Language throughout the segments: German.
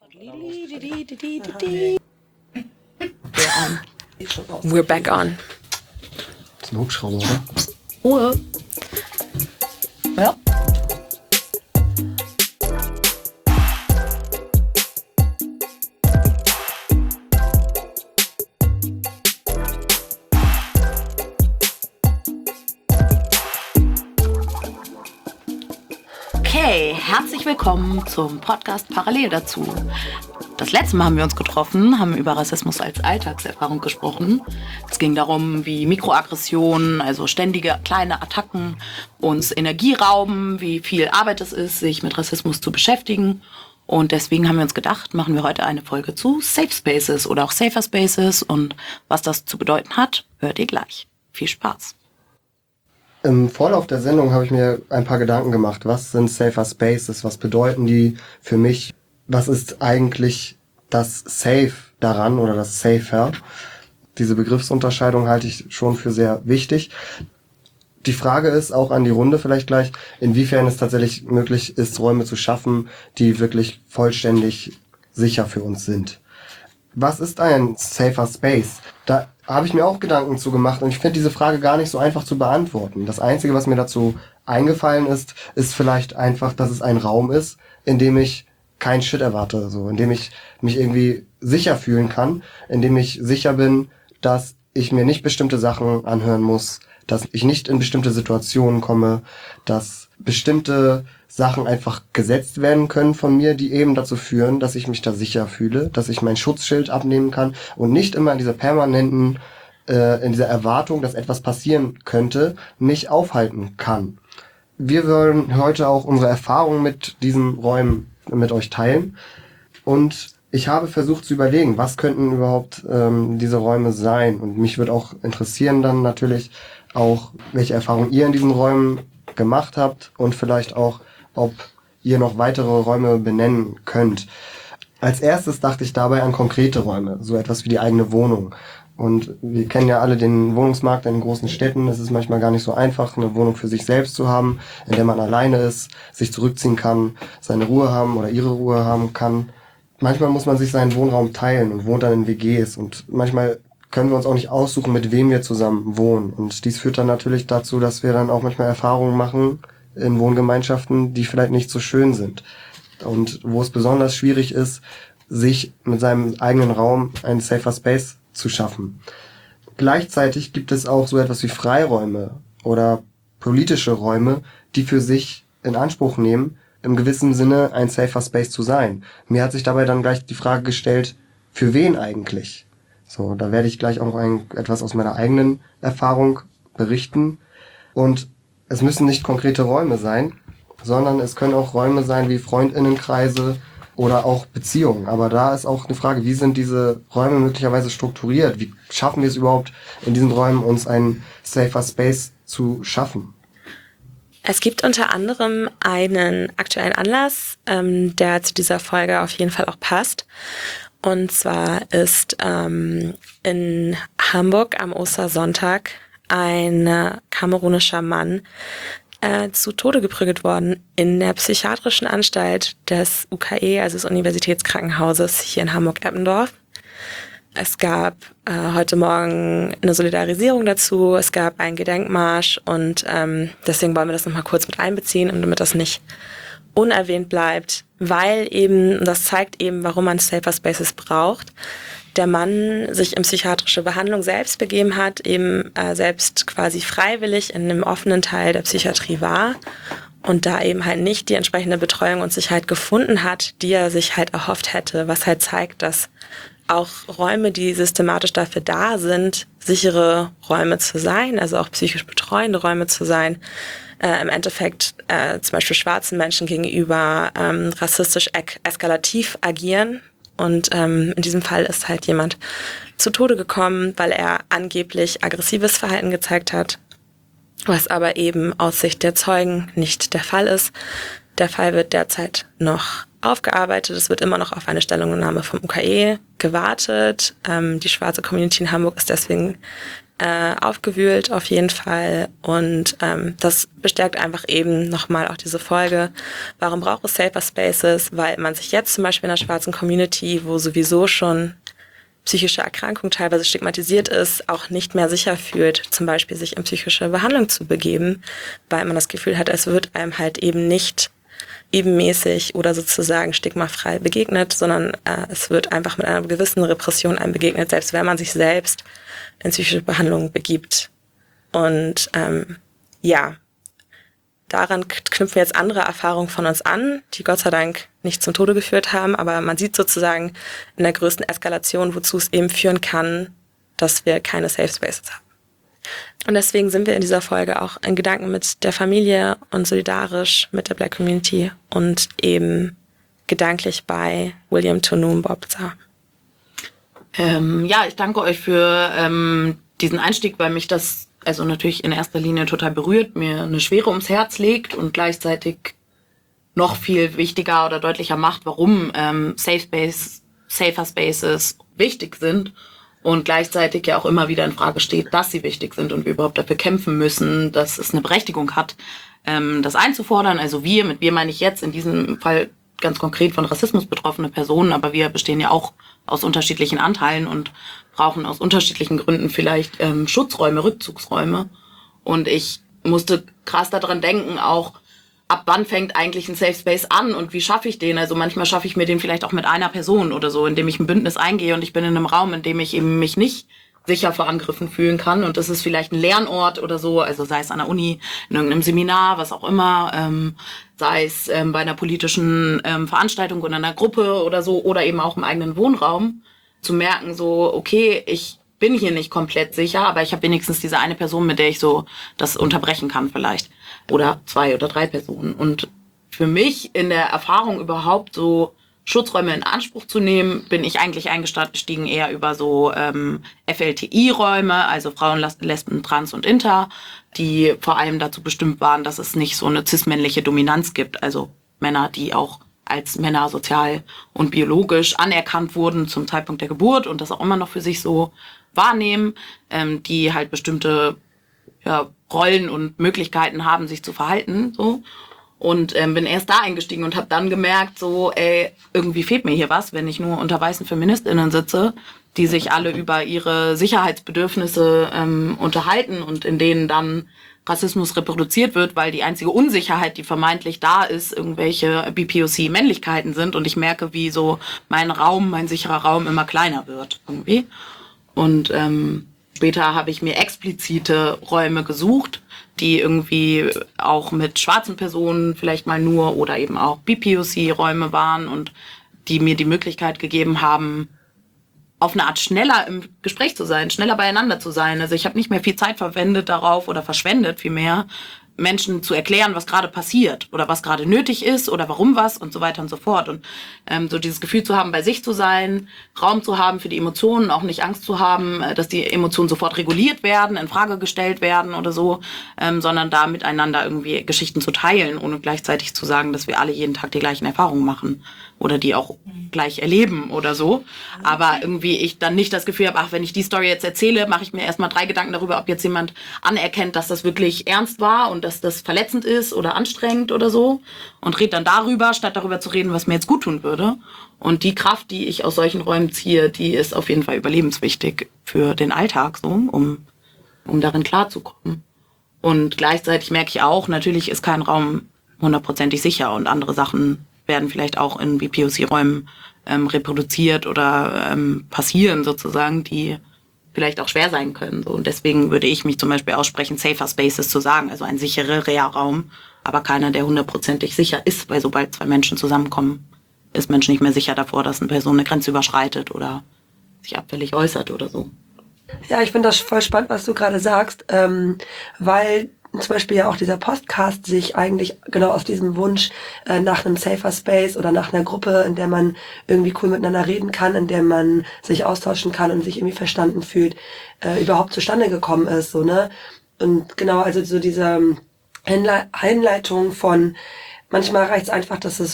We're back on. Das ist ein Hubschrauber, oder? Ruhe. Ja. Okay, herzlich willkommen zum Podcast Parallel dazu. Das letzte Mal haben wir uns getroffen, haben über Rassismus als Alltagserfahrung gesprochen. Es ging darum, wie Mikroaggressionen, also ständige kleine Attacken, uns Energie rauben, wie viel Arbeit es ist, sich mit Rassismus zu beschäftigen. Und deswegen haben wir uns gedacht, machen wir heute eine Folge zu Safe Spaces oder auch Safer Spaces. Und was das zu bedeuten hat, hört ihr gleich. Viel Spaß. Im Vorlauf der Sendung habe ich mir ein paar Gedanken gemacht. Was sind Safer Spaces? Was bedeuten die für mich? Was ist eigentlich das Safe daran oder das Safer? Diese Begriffsunterscheidung halte ich schon für sehr wichtig. Die Frage ist auch an die Runde vielleicht gleich, inwiefern es tatsächlich möglich ist, Räume zu schaffen, die wirklich vollständig sicher für uns sind. Was ist ein Safer Space? Da habe ich mir auch Gedanken zu gemacht und ich finde diese Frage gar nicht so einfach zu beantworten. Das Einzige, was mir dazu eingefallen ist vielleicht einfach, dass es ein Raum ist, in dem ich keinen Shit erwarte, so, in dem ich mich irgendwie sicher fühlen kann, in dem ich sicher bin, dass ich mir nicht bestimmte Sachen anhören muss, dass ich nicht in bestimmte Situationen komme, dass bestimmte Sachen einfach gesetzt werden können von mir, die eben dazu führen, dass ich mich da sicher fühle, dass ich mein Schutzschild abnehmen kann und nicht immer in dieser permanenten, in dieser Erwartung, dass etwas passieren könnte, mich aufhalten kann. Wir wollen heute auch unsere Erfahrungen mit diesen Räumen mit euch teilen und ich habe versucht zu überlegen, was könnten überhaupt diese Räume sein, und mich würde auch interessieren dann natürlich auch, welche Erfahrungen ihr in diesen Räumen gemacht habt und vielleicht auch, ob ihr noch weitere Räume benennen könnt. Als erstes dachte ich dabei an konkrete Räume, so etwas wie die eigene Wohnung. Und wir kennen ja alle den Wohnungsmarkt in den großen Städten. Es ist manchmal gar nicht so einfach, eine Wohnung für sich selbst zu haben, in der man alleine ist, sich zurückziehen kann, seine Ruhe haben oder ihre Ruhe haben kann. Manchmal muss man sich seinen Wohnraum teilen und wohnt dann in WGs. Und manchmal können wir uns auch nicht aussuchen, mit wem wir zusammen wohnen. Und dies führt dann natürlich dazu, dass wir dann auch manchmal Erfahrungen machen in Wohngemeinschaften, die vielleicht nicht so schön sind. Und wo es besonders schwierig ist, sich mit seinem eigenen Raum einen Safer Space zu schaffen. Gleichzeitig gibt es auch so etwas wie Freiräume oder politische Räume, die für sich in Anspruch nehmen, im gewissen Sinne ein Safer Space zu sein. Mir hat sich dabei dann gleich die Frage gestellt, für wen eigentlich? So, da werde ich gleich auch etwas aus meiner eigenen Erfahrung berichten. Und es müssen nicht konkrete Räume sein, sondern es können auch Räume sein wie Freundinnenkreise oder auch Beziehungen. Aber da ist auch eine Frage, wie sind diese Räume möglicherweise strukturiert? Wie schaffen wir es überhaupt, in diesen Räumen uns einen Safer Space zu schaffen? Es gibt unter anderem einen aktuellen Anlass, der zu dieser Folge auf jeden Fall auch passt. Und zwar ist in Hamburg am Ostersonntag ein kamerunischer Mann zu Tode geprügelt worden in der psychiatrischen Anstalt des UKE, also des Universitätskrankenhauses hier in Hamburg-Eppendorf. Es gab heute Morgen eine Solidarisierung dazu, es gab einen Gedenkmarsch und deswegen wollen wir das nochmal kurz mit einbeziehen, und damit das nicht unerwähnt bleibt, weil eben, das zeigt eben, warum man Safer Spaces braucht, der Mann sich in psychiatrische Behandlung selbst begeben hat, eben selbst quasi freiwillig in einem offenen Teil der Psychiatrie war und da eben halt nicht die entsprechende Betreuung und Sicherheit gefunden hat, die er sich halt erhofft hätte, was halt zeigt, dass auch Räume, die systematisch dafür da sind, sichere Räume zu sein, also auch psychisch betreuende Räume zu sein, im Endeffekt zum Beispiel schwarzen Menschen gegenüber rassistisch eskalativ agieren. Und in diesem Fall ist halt jemand zu Tode gekommen, weil er angeblich aggressives Verhalten gezeigt hat, was aber eben aus Sicht der Zeugen nicht der Fall ist. Der Fall wird derzeit noch aufgearbeitet. Es wird immer noch auf eine Stellungnahme vom UKE gewartet. Die schwarze Community in Hamburg ist deswegen aufgewühlt auf jeden Fall und das bestärkt einfach eben nochmal auch diese Folge. Warum braucht es Safer Spaces? Weil man sich jetzt zum Beispiel in der schwarzen Community, wo sowieso schon psychische Erkrankung teilweise stigmatisiert ist, auch nicht mehr sicher fühlt, zum Beispiel sich in psychische Behandlung zu begeben, weil man das Gefühl hat, es wird einem halt eben nicht ebenmäßig oder sozusagen stigmafrei begegnet, sondern es wird einfach mit einer gewissen Repression einem begegnet, selbst wenn man sich selbst in psychische Behandlung begibt. Und daran knüpfen jetzt andere Erfahrungen von uns an, die Gott sei Dank nicht zum Tode geführt haben, aber man sieht sozusagen in der größten Eskalation, wozu es eben führen kann, dass wir keine Safe Spaces haben. Und deswegen sind wir in dieser Folge auch in Gedanken mit der Familie und solidarisch mit der Black Community und eben gedanklich bei William Tunum Bobza. Ich danke euch für diesen Einstieg, weil mich das also natürlich in erster Linie total berührt, mir eine Schwere ums Herz legt und gleichzeitig noch viel wichtiger oder deutlicher macht, warum Safer Spaces wichtig sind und gleichzeitig ja auch immer wieder in Frage steht, dass sie wichtig sind und wir überhaupt dafür kämpfen müssen, dass es eine Berechtigung hat, das einzufordern. Also mit wir meine ich jetzt in diesem Fall ganz konkret von Rassismus betroffene Personen, aber wir bestehen ja auch aus unterschiedlichen Anteilen und brauchen aus unterschiedlichen Gründen vielleicht Schutzräume, Rückzugsräume. Und ich musste krass daran denken, auch ab wann fängt eigentlich ein Safe Space an und wie schaffe ich den? Also manchmal schaffe ich mir den vielleicht auch mit einer Person oder so, indem ich ein Bündnis eingehe und ich bin in einem Raum, in dem ich eben mich nicht sicher vor Angriffen fühlen kann. Und das ist vielleicht ein Lernort oder so, also sei es an der Uni, in irgendeinem Seminar, was auch immer, sei es bei einer politischen Veranstaltung oder einer Gruppe oder so, oder eben auch im eigenen Wohnraum, zu merken so, okay, ich bin hier nicht komplett sicher, aber ich habe wenigstens diese eine Person, mit der ich so das unterbrechen kann vielleicht. Oder 2 oder 3 Personen. Und für mich in der Erfahrung überhaupt so Schutzräume in Anspruch zu nehmen, bin ich eigentlich eingestiegen eher über so FLTI-Räume, also Frauen, Lesben, Trans und Inter, die vor allem dazu bestimmt waren, dass es nicht so eine cis-männliche Dominanz gibt, also Männer, die auch als Männer sozial und biologisch anerkannt wurden zum Zeitpunkt der Geburt und das auch immer noch für sich so wahrnehmen, die halt bestimmte Rollen und Möglichkeiten haben, sich zu verhalten, so. Und bin erst da eingestiegen und habe dann gemerkt, so, irgendwie fehlt mir hier was, wenn ich nur unter weißen FeministInnen sitze, die sich alle über ihre Sicherheitsbedürfnisse unterhalten und in denen dann Rassismus reproduziert wird, weil die einzige Unsicherheit, die vermeintlich da ist, irgendwelche BPOC-Männlichkeiten sind und ich merke, wie so mein sicherer Raum immer kleiner wird irgendwie. Und später habe ich mir explizite Räume gesucht, die irgendwie auch mit schwarzen Personen vielleicht mal nur oder eben auch BPOC-Räume waren und die mir die Möglichkeit gegeben haben, auf eine Art schneller im Gespräch zu sein, schneller beieinander zu sein. Also ich habe nicht mehr viel Zeit verwendet darauf oder verschwendet vielmehr, Menschen zu erklären, was gerade passiert oder was gerade nötig ist oder warum was und so weiter und so fort. Und so dieses Gefühl zu haben, bei sich zu sein, Raum zu haben für die Emotionen, auch nicht Angst zu haben, dass die Emotionen sofort reguliert werden, in Frage gestellt werden oder so, sondern da miteinander irgendwie Geschichten zu teilen, ohne gleichzeitig zu sagen, dass wir alle jeden Tag die gleichen Erfahrungen machen oder die auch gleich erleben oder so. Aber irgendwie ich dann nicht das Gefühl habe, wenn ich die Story jetzt erzähle, mache ich mir erstmal 3 Gedanken darüber, ob jetzt jemand anerkennt, dass das wirklich ernst war und dass das verletzend ist oder anstrengend oder so und rede dann darüber, statt darüber zu reden, was mir jetzt gut tun würde. Und die Kraft, die ich aus solchen Räumen ziehe, die ist auf jeden Fall überlebenswichtig für den Alltag, so, um darin klarzukommen. Und gleichzeitig merke ich auch, natürlich ist kein Raum 100% sicher und andere Sachen werden vielleicht auch in BPOC-Räumen reproduziert oder passieren sozusagen, die vielleicht auch schwer sein können. So. Und deswegen würde ich mich zum Beispiel aussprechen, Safer Spaces zu sagen, also ein sicherer Raum, aber keiner, der 100% sicher ist, weil sobald 2 Menschen zusammenkommen, ist Mensch nicht mehr sicher davor, dass eine Person eine Grenze überschreitet oder sich abfällig äußert oder so. Ja, ich finde das voll spannend, was du gerade sagst, weil zum Beispiel ja auch dieser Podcast sich eigentlich genau aus diesem Wunsch nach einem Safer Space oder nach einer Gruppe, in der man irgendwie cool miteinander reden kann, in der man sich austauschen kann und sich irgendwie verstanden fühlt, überhaupt zustande gekommen ist, so, ne? Und genau, also so diese Einleitung von, manchmal reicht es einfach, dass es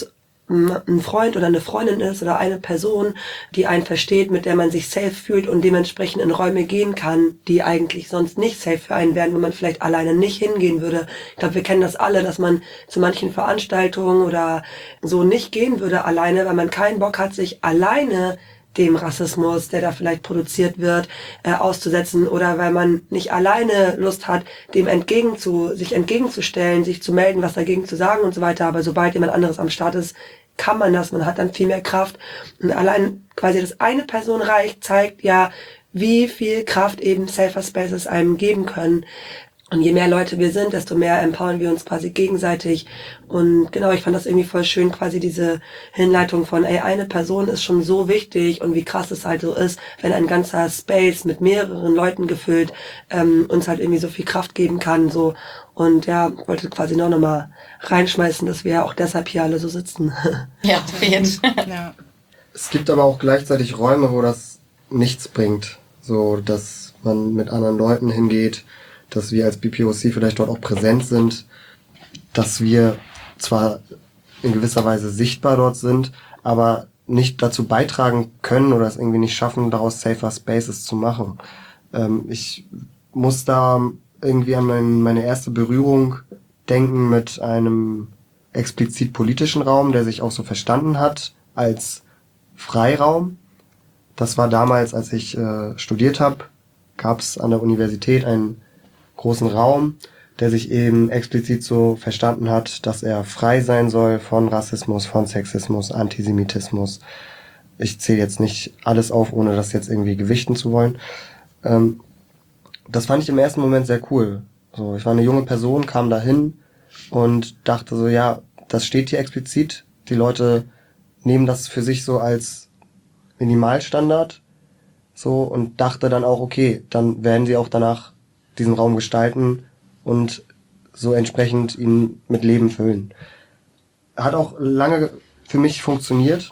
ein Freund oder eine Freundin ist oder eine Person, die einen versteht, mit der man sich safe fühlt und dementsprechend in Räume gehen kann, die eigentlich sonst nicht safe für einen wären, wo man vielleicht alleine nicht hingehen würde. Ich glaube, wir kennen das alle, dass man zu manchen Veranstaltungen oder so nicht gehen würde alleine, weil man keinen Bock hat, sich alleine dem Rassismus, der da vielleicht produziert wird, auszusetzen, oder weil man nicht alleine Lust hat, dem sich entgegenzustellen, sich zu melden, was dagegen zu sagen und so weiter. Aber sobald jemand anderes am Start ist, kann man das, man hat dann viel mehr Kraft. Und allein quasi, dass eine Person reicht, zeigt ja, wie viel Kraft eben Safer Spaces einem geben können. Und je mehr Leute wir sind, desto mehr empowern wir uns quasi gegenseitig. Und genau, ich fand das irgendwie voll schön, quasi diese Hinleitung von, eine Person ist schon so wichtig, und wie krass es halt so ist, wenn ein ganzer Space mit mehreren Leuten gefüllt uns halt irgendwie so viel Kraft geben kann. So. Und ja, wollte quasi noch mal reinschmeißen, dass wir ja auch deshalb hier alle so sitzen. Ja, auf jeden Fall. Ja. Es gibt aber auch gleichzeitig Räume, wo das nichts bringt. So, dass man mit anderen Leuten hingeht, dass wir als BPOC vielleicht dort auch präsent sind, dass wir zwar in gewisser Weise sichtbar dort sind, aber nicht dazu beitragen können oder es irgendwie nicht schaffen, daraus Safer Spaces zu machen. Ich muss da irgendwie an meine erste Berührung denken mit einem explizit politischen Raum, der sich auch so verstanden hat als Freiraum. Das war damals, als ich studiert habe, gab es an der Universität einen großen Raum, der sich eben explizit so verstanden hat, dass er frei sein soll von Rassismus, von Sexismus, Antisemitismus. Ich zähle jetzt nicht alles auf, ohne das jetzt irgendwie gewichten zu wollen. Das fand ich im ersten Moment sehr cool. So, ich war eine junge Person, kam da hin und dachte so, ja, das steht hier explizit. Die Leute nehmen das für sich so als Minimalstandard. So, und dachte dann auch, okay, dann werden sie auch danach diesen Raum gestalten und so entsprechend ihn mit Leben füllen. Hat auch lange für mich funktioniert,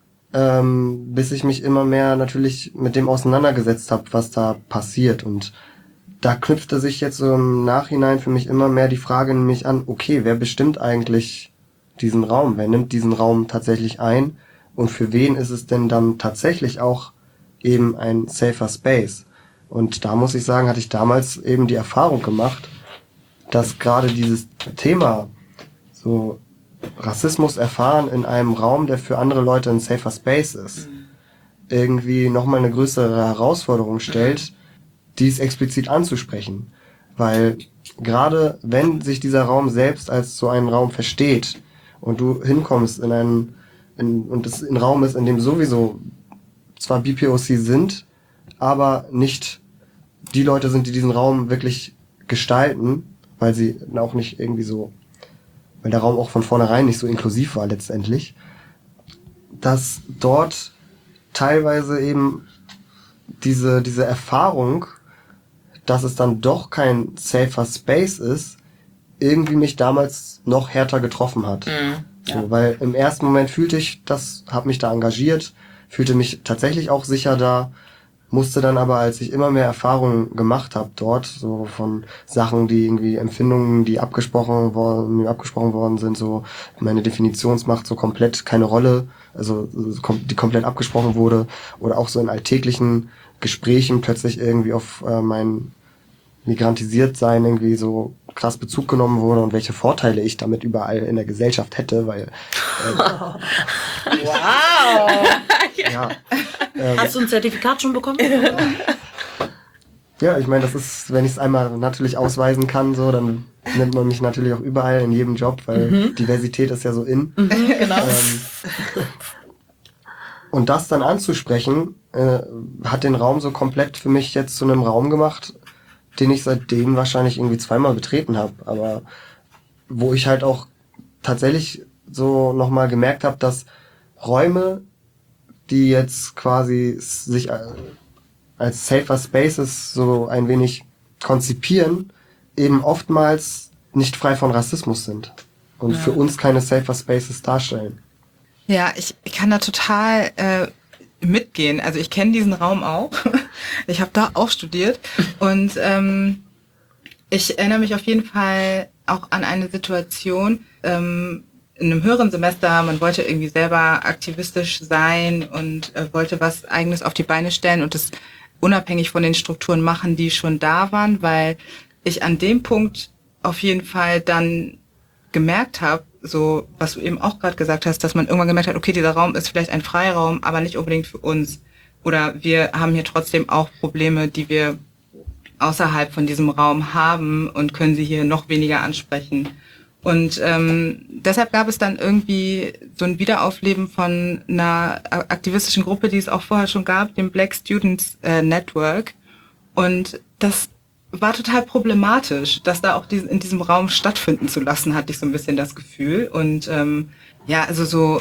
bis ich mich immer mehr natürlich mit dem auseinandergesetzt habe, was da passiert. Und da knüpfte sich jetzt so im Nachhinein für mich immer mehr die Frage nämlich an, okay, wer bestimmt eigentlich diesen Raum? Wer nimmt diesen Raum tatsächlich ein? Und für wen ist es denn dann tatsächlich auch eben ein safer Space? Und da muss ich sagen, hatte ich damals eben die Erfahrung gemacht, dass gerade dieses Thema so Rassismus erfahren in einem Raum, der für andere Leute ein safer Space ist, irgendwie nochmal eine größere Herausforderung stellt, dies explizit anzusprechen. Weil gerade wenn sich dieser Raum selbst als so einen Raum versteht und du hinkommst und es ein Raum ist, in dem sowieso zwar BPOC sind, aber nicht die Leute sind, die diesen Raum wirklich gestalten, weil sie auch nicht irgendwie so, weil der Raum auch von vornherein nicht so inklusiv war letztendlich, dass dort teilweise eben diese Erfahrung, dass es dann doch kein safer Space ist, irgendwie mich damals noch härter getroffen hat. Ja. So, weil im ersten Moment fühlte ich das, habe mich da engagiert, fühlte mich tatsächlich auch sicher da, musste dann aber, als ich immer mehr Erfahrungen gemacht habe dort, so von Sachen, die irgendwie Empfindungen, die abgesprochen worden sind, so meine Definitionsmacht so komplett keine Rolle, also die komplett abgesprochen wurde, oder auch so in alltäglichen Gesprächen plötzlich irgendwie auf mein Migrantisiert-Sein irgendwie so krass Bezug genommen wurde und welche Vorteile ich damit überall in der Gesellschaft hätte, weil Wow! ja. Hast du ein Zertifikat schon bekommen? Ja, ich meine, das ist, wenn ich es einmal natürlich ausweisen kann, so, dann nimmt man mich natürlich auch überall in jedem Job, weil Diversität ist ja so in. Genau. Und das dann anzusprechen, hat den Raum so komplett für mich jetzt zu einem Raum gemacht, den ich seitdem wahrscheinlich irgendwie zweimal betreten habe, aber wo ich halt auch tatsächlich so nochmal gemerkt habe, dass Räume, die jetzt quasi sich als safer Spaces so ein wenig konzipieren, eben oftmals nicht frei von Rassismus sind und für uns keine safer Spaces darstellen. Ja, ich kann da total mitgehen. Also ich kenne diesen Raum auch. Ich habe da auch studiert und ich erinnere mich auf jeden Fall auch an eine Situation, in einem höheren Semester, man wollte irgendwie selber aktivistisch sein und wollte was Eigenes auf die Beine stellen und das unabhängig von den Strukturen machen, die schon da waren, weil ich an dem Punkt auf jeden Fall dann gemerkt habe, so was du eben auch gerade gesagt hast, dass man irgendwann gemerkt hat, okay, dieser Raum ist vielleicht ein Freiraum, aber nicht unbedingt für uns. Oder wir haben hier trotzdem auch Probleme, die wir außerhalb von diesem Raum haben und können sie hier noch weniger ansprechen. Und deshalb gab es dann irgendwie so ein Wiederaufleben von einer aktivistischen Gruppe, die es auch vorher schon gab, dem Black Students Network. Und das war total problematisch, das da auch in diesem Raum stattfinden zu lassen, hatte ich so ein bisschen das Gefühl. Und also so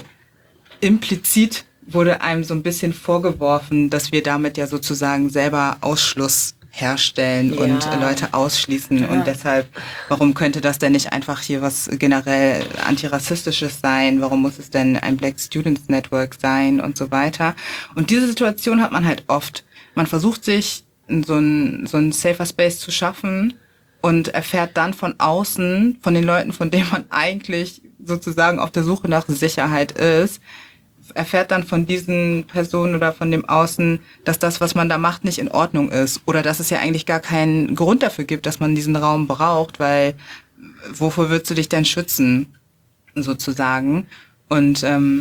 implizit wurde einem so ein bisschen vorgeworfen, dass wir damit ja sozusagen selber Ausschluss herstellen und Leute ausschließen. Ja. Und deshalb, warum könnte das denn nicht einfach hier was generell antirassistisches sein? Warum muss es denn ein Black Students Network sein und so weiter? Und diese Situation hat man halt oft. Man versucht sich so ein safer Space zu schaffen und erfährt dann von außen, von den Leuten, von denen man eigentlich sozusagen auf der Suche nach Sicherheit ist, erfährt dann von diesen Personen oder von dem Außen, dass das, was man da macht, nicht in Ordnung ist. Oder dass es ja eigentlich gar keinen Grund dafür gibt, dass man diesen Raum braucht, weil wofür würdest du dich denn schützen, sozusagen? Und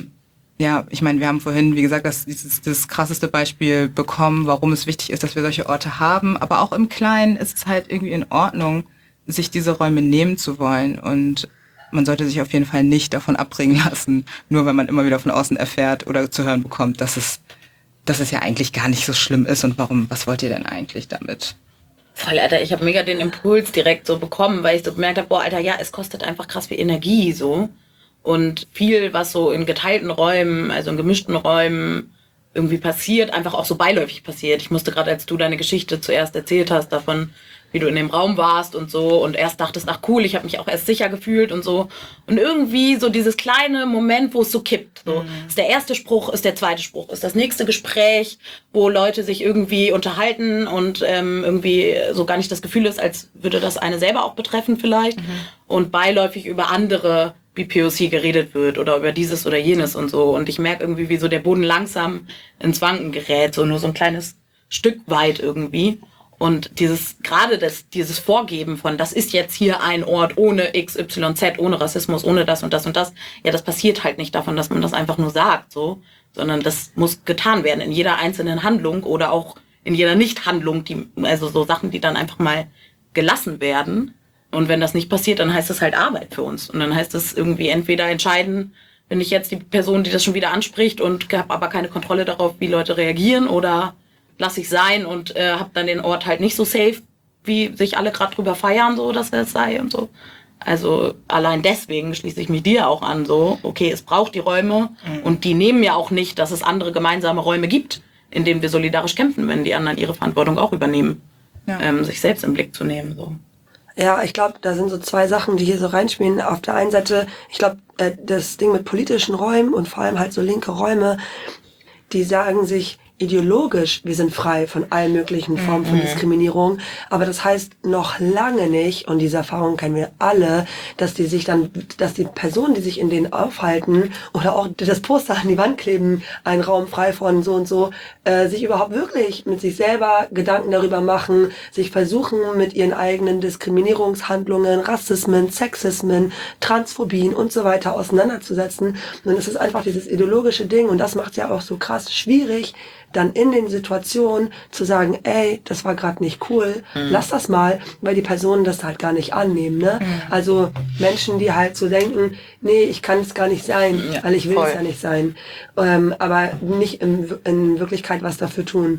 ich meine, wir haben vorhin, wie gesagt, das krasseste Beispiel bekommen, warum es wichtig ist, dass wir solche Orte haben. Aber auch im Kleinen ist es halt irgendwie in Ordnung, sich diese Räume nehmen zu wollen. Und man sollte sich auf jeden Fall nicht davon abbringen lassen, nur weil man immer wieder von außen erfährt oder zu hören bekommt, dass es ja eigentlich gar nicht so schlimm ist. Und was wollt ihr denn eigentlich damit? Voll, Alter, ich habe mega den Impuls direkt so bekommen, weil ich so gemerkt habe, Alter, ja, es kostet einfach krass viel Energie so. Und viel, was so in geteilten Räumen, also in gemischten Räumen irgendwie passiert, einfach auch so beiläufig passiert. Ich musste gerade, als du deine Geschichte zuerst erzählt hast, davon, wie du in dem Raum warst und so und erst dachtest, ach cool, ich habe mich auch erst sicher gefühlt und so. Und irgendwie so dieses kleine Moment, wo es so kippt. So. Ist der erste Spruch, ist der zweite Spruch, ist das nächste Gespräch, wo Leute sich irgendwie unterhalten und irgendwie so gar nicht das Gefühl ist, als würde das eine selber auch betreffen vielleicht. Und beiläufig über andere BPOC geredet wird oder über dieses oder jenes und so. Und ich merke irgendwie, wie so der Boden langsam ins Wanken gerät, so nur so ein kleines Stück weit irgendwie. Und dieses Vorgeben von, das ist jetzt hier ein Ort ohne XYZ, ohne Rassismus, ohne das und das und das, ja, das passiert halt nicht davon, dass man das einfach nur sagt, so, sondern das muss getan werden in jeder einzelnen Handlung oder auch in jeder Nichthandlung, also so Sachen, die dann einfach mal gelassen werden. Und wenn das nicht passiert, dann heißt das halt Arbeit für uns. Und dann heißt es irgendwie entweder entscheiden, bin ich jetzt die Person, die das schon wieder anspricht und habe aber keine Kontrolle darauf, wie Leute reagieren, oder lasse ich sein und habe dann den Ort halt nicht so safe, wie sich alle gerade drüber feiern, so, dass er es sei und so. Also allein deswegen schließe ich mich dir auch an, so, okay, es braucht die Räume und die nehmen ja auch nicht, dass es andere gemeinsame Räume gibt, in denen wir solidarisch kämpfen, wenn die anderen ihre Verantwortung auch übernehmen, sich selbst im Blick zu nehmen, so. Ja, ich glaube, da sind so zwei Sachen, die hier so reinspielen. Auf der einen Seite, ich glaube, das Ding mit politischen Räumen und vor allem halt so linke Räume, die sagen sich ideologisch, wir sind frei von allen möglichen Formen von Diskriminierung, aber das heißt noch lange nicht, und diese Erfahrung kennen wir alle, dass die Personen, die sich in denen aufhalten oder auch das Poster an die Wand kleben, ein Raum frei von so und so, sich überhaupt wirklich mit sich selber Gedanken darüber machen, sich versuchen mit ihren eigenen Diskriminierungshandlungen, Rassismen, Sexismen, Transphobien und so weiter auseinanderzusetzen. Und es ist einfach dieses ideologische Ding, und das macht ja auch so krass schwierig, dann in den Situationen zu sagen, ey, das war gerade nicht cool, lass das mal, weil die Personen das halt gar nicht annehmen, ne? Also Menschen, die halt so denken, nee, ich kann es gar nicht sein, weil ich will es ja nicht sein, aber nicht in Wirklichkeit was dafür tun.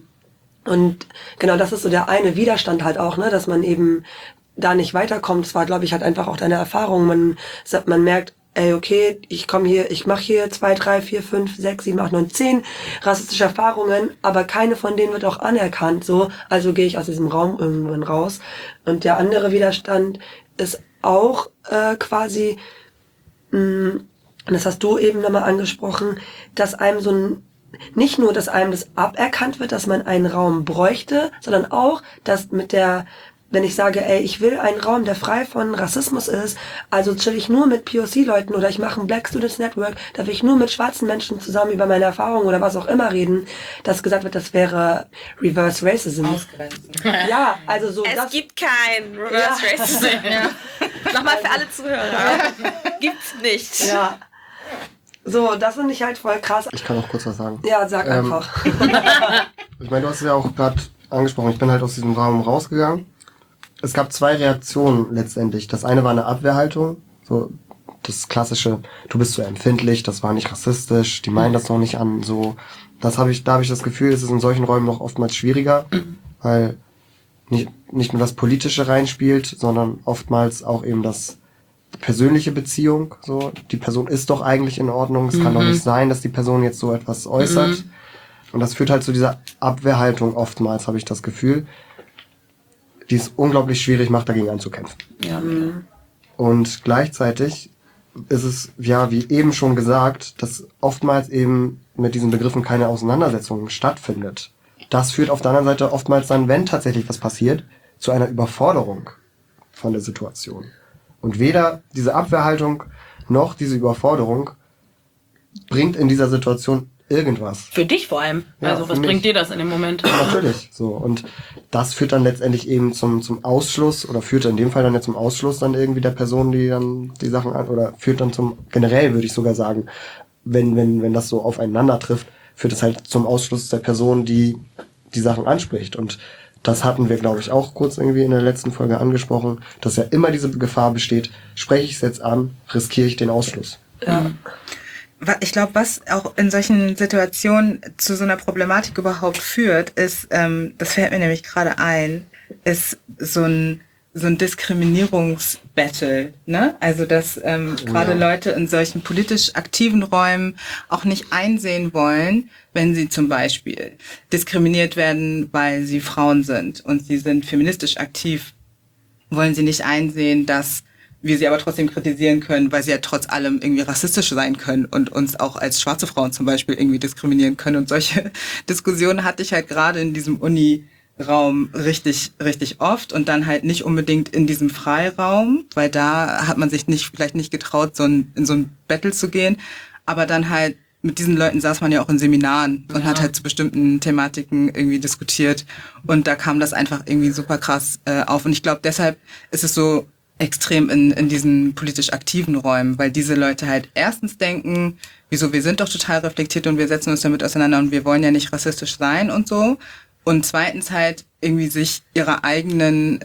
Und genau, das ist so der eine Widerstand halt auch, ne, dass man eben da nicht weiterkommt. Das war, glaube ich, halt einfach auch deine Erfahrung. Man merkt, ey, okay, ich komme hier, ich mache hier 2, 3, 4, 5, 6, 7, 8, 9, 10 rassistische Erfahrungen, aber keine von denen wird auch anerkannt, so, also gehe ich aus diesem Raum irgendwann raus. Und der andere Widerstand ist auch quasi, und das hast du eben nochmal angesprochen, dass einem nicht nur, dass einem das aberkannt wird, dass man einen Raum bräuchte, sondern auch, dass mit der wenn ich sage, ey, ich will einen Raum, der frei von Rassismus ist, also chill ich nur mit POC-Leuten oder ich mache ein Black Students Network, da will ich nur mit schwarzen Menschen zusammen über meine Erfahrungen oder was auch immer reden, dass gesagt wird, das wäre Reverse Racism. Ausgrenzen. Ja, also so. Es gibt kein Reverse Racism. Nochmal für alle Zuhörer. Gibt's nicht. Ja. So, das finde ich halt voll krass. Ich kann auch kurz was sagen. Ja, sag einfach. Ich meine, du hast es ja auch gerade angesprochen, ich bin halt aus diesem Raum rausgegangen. Es gab 2 Reaktionen letztendlich. Das eine war eine Abwehrhaltung, so das klassische, du bist so empfindlich, das war nicht rassistisch, die meinen das noch nicht an, so. Da habe ich das Gefühl, es ist in solchen Räumen noch oftmals schwieriger, weil nicht nur das Politische reinspielt, sondern oftmals auch eben das persönliche Beziehung, so. Die Person ist doch eigentlich in Ordnung, es kann doch nicht sein, dass die Person jetzt so etwas äußert. Und das führt halt zu dieser Abwehrhaltung oftmals, habe ich das Gefühl, die es unglaublich schwierig macht, dagegen anzukämpfen. Ja. Und gleichzeitig ist es, ja, wie eben schon gesagt, dass oftmals eben mit diesen Begriffen keine Auseinandersetzung stattfindet. Das führt auf der anderen Seite oftmals dann, wenn tatsächlich was passiert, zu einer Überforderung von der Situation. Und weder diese Abwehrhaltung noch diese Überforderung bringt in dieser Situation irgendwas. Für dich vor allem. Ja, Also was für mich. bringt dir das in dem Moment? Natürlich, so. Und das führt dann letztendlich eben zum Ausschluss, oder führt in dem Fall dann ja zum Ausschluss dann irgendwie der Person, die dann die Sachen an, oder führt dann generell würde ich sogar sagen, wenn das so aufeinander trifft, führt es halt zum Ausschluss der Person, die die Sachen anspricht. Und das hatten wir, glaube ich, auch kurz irgendwie in der letzten Folge angesprochen, dass ja immer diese Gefahr besteht, spreche ich es jetzt an, riskiere ich den Ausschluss. Ja. Ich glaube, was auch in solchen Situationen zu so einer Problematik überhaupt führt, ist, das fällt mir nämlich gerade ein, ist so ein Diskriminierungsbattle, ne? Also dass gerade Leute in solchen politisch aktiven Räumen auch nicht einsehen wollen, wenn sie zum Beispiel diskriminiert werden, weil sie Frauen sind und sie sind feministisch aktiv, wollen sie nicht einsehen, dass wir sie aber trotzdem kritisieren können, weil sie ja trotz allem irgendwie rassistisch sein können und uns auch als schwarze Frauen zum Beispiel irgendwie diskriminieren können. Und solche Diskussionen hatte ich halt gerade in diesem Uni-Raum richtig, richtig oft und dann halt nicht unbedingt in diesem Freiraum, weil da hat man sich vielleicht nicht getraut, in so ein Battle zu gehen, aber dann halt mit diesen Leuten saß man ja auch in Seminaren und hat halt zu bestimmten Thematiken irgendwie diskutiert und da kam das einfach irgendwie super krass auf und ich glaube, deshalb ist es so extrem in diesen politisch aktiven Räumen, weil diese Leute halt erstens denken, wieso, wir sind doch total reflektiert und wir setzen uns damit auseinander und wir wollen ja nicht rassistisch sein und so. Und zweitens halt irgendwie sich ihre eigenen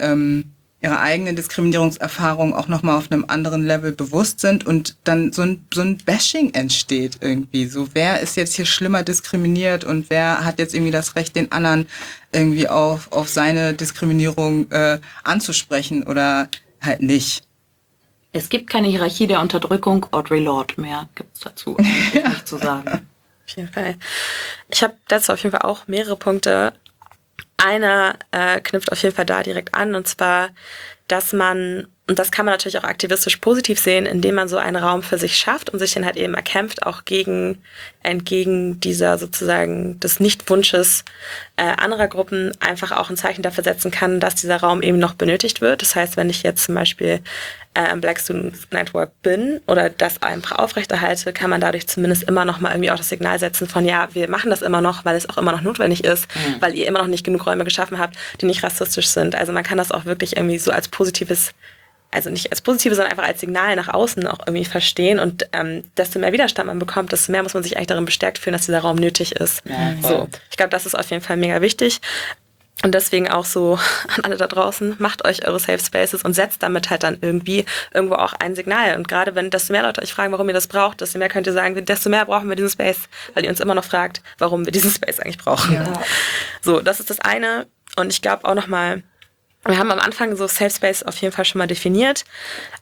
Diskriminierungserfahrungen auch nochmal auf einem anderen Level bewusst sind und dann so ein Bashing entsteht irgendwie. So, wer ist jetzt hier schlimmer diskriminiert und wer hat jetzt irgendwie das Recht, den anderen irgendwie auf seine Diskriminierung anzusprechen oder halt nicht. Es gibt keine Hierarchie der Unterdrückung. Audre Lorde mehr gibt's dazu nicht zu sagen. Auf jeden Fall. Ich habe dazu auf jeden Fall auch mehrere Punkte. Einer knüpft auf jeden Fall da direkt an, und zwar, dass man, und das kann man natürlich auch aktivistisch positiv sehen, indem man so einen Raum für sich schafft und sich dann halt eben erkämpft, auch entgegen dieser sozusagen des Nichtwunsches anderer Gruppen einfach auch ein Zeichen dafür setzen kann, dass dieser Raum eben noch benötigt wird. Das heißt, wenn ich jetzt zum Beispiel im Black Students Network bin oder das einfach aufrechterhalte, kann man dadurch zumindest immer noch mal irgendwie auch das Signal setzen von, ja, wir machen das immer noch, weil es auch immer noch notwendig ist, weil ihr immer noch nicht genug Räume geschaffen habt, die nicht rassistisch sind. Also man kann das auch wirklich irgendwie so als positives, also nicht als positives, sondern einfach als Signal nach außen auch irgendwie verstehen. Und desto mehr Widerstand man bekommt, desto mehr muss man sich eigentlich darin bestärkt fühlen, dass dieser Raum nötig ist. Ja, so, ich glaube, das ist auf jeden Fall mega wichtig. Und deswegen auch so an alle da draußen, macht euch eure Safe Spaces und setzt damit halt dann irgendwo auch ein Signal. Und gerade wenn desto mehr Leute euch fragen, warum ihr das braucht, desto mehr könnt ihr sagen, desto mehr brauchen wir diesen Space, weil ihr uns immer noch fragt, warum wir diesen Space eigentlich brauchen. Ja. So, das ist das eine. Und ich glaube auch nochmal, wir haben am Anfang so Safe Space auf jeden Fall schon mal definiert.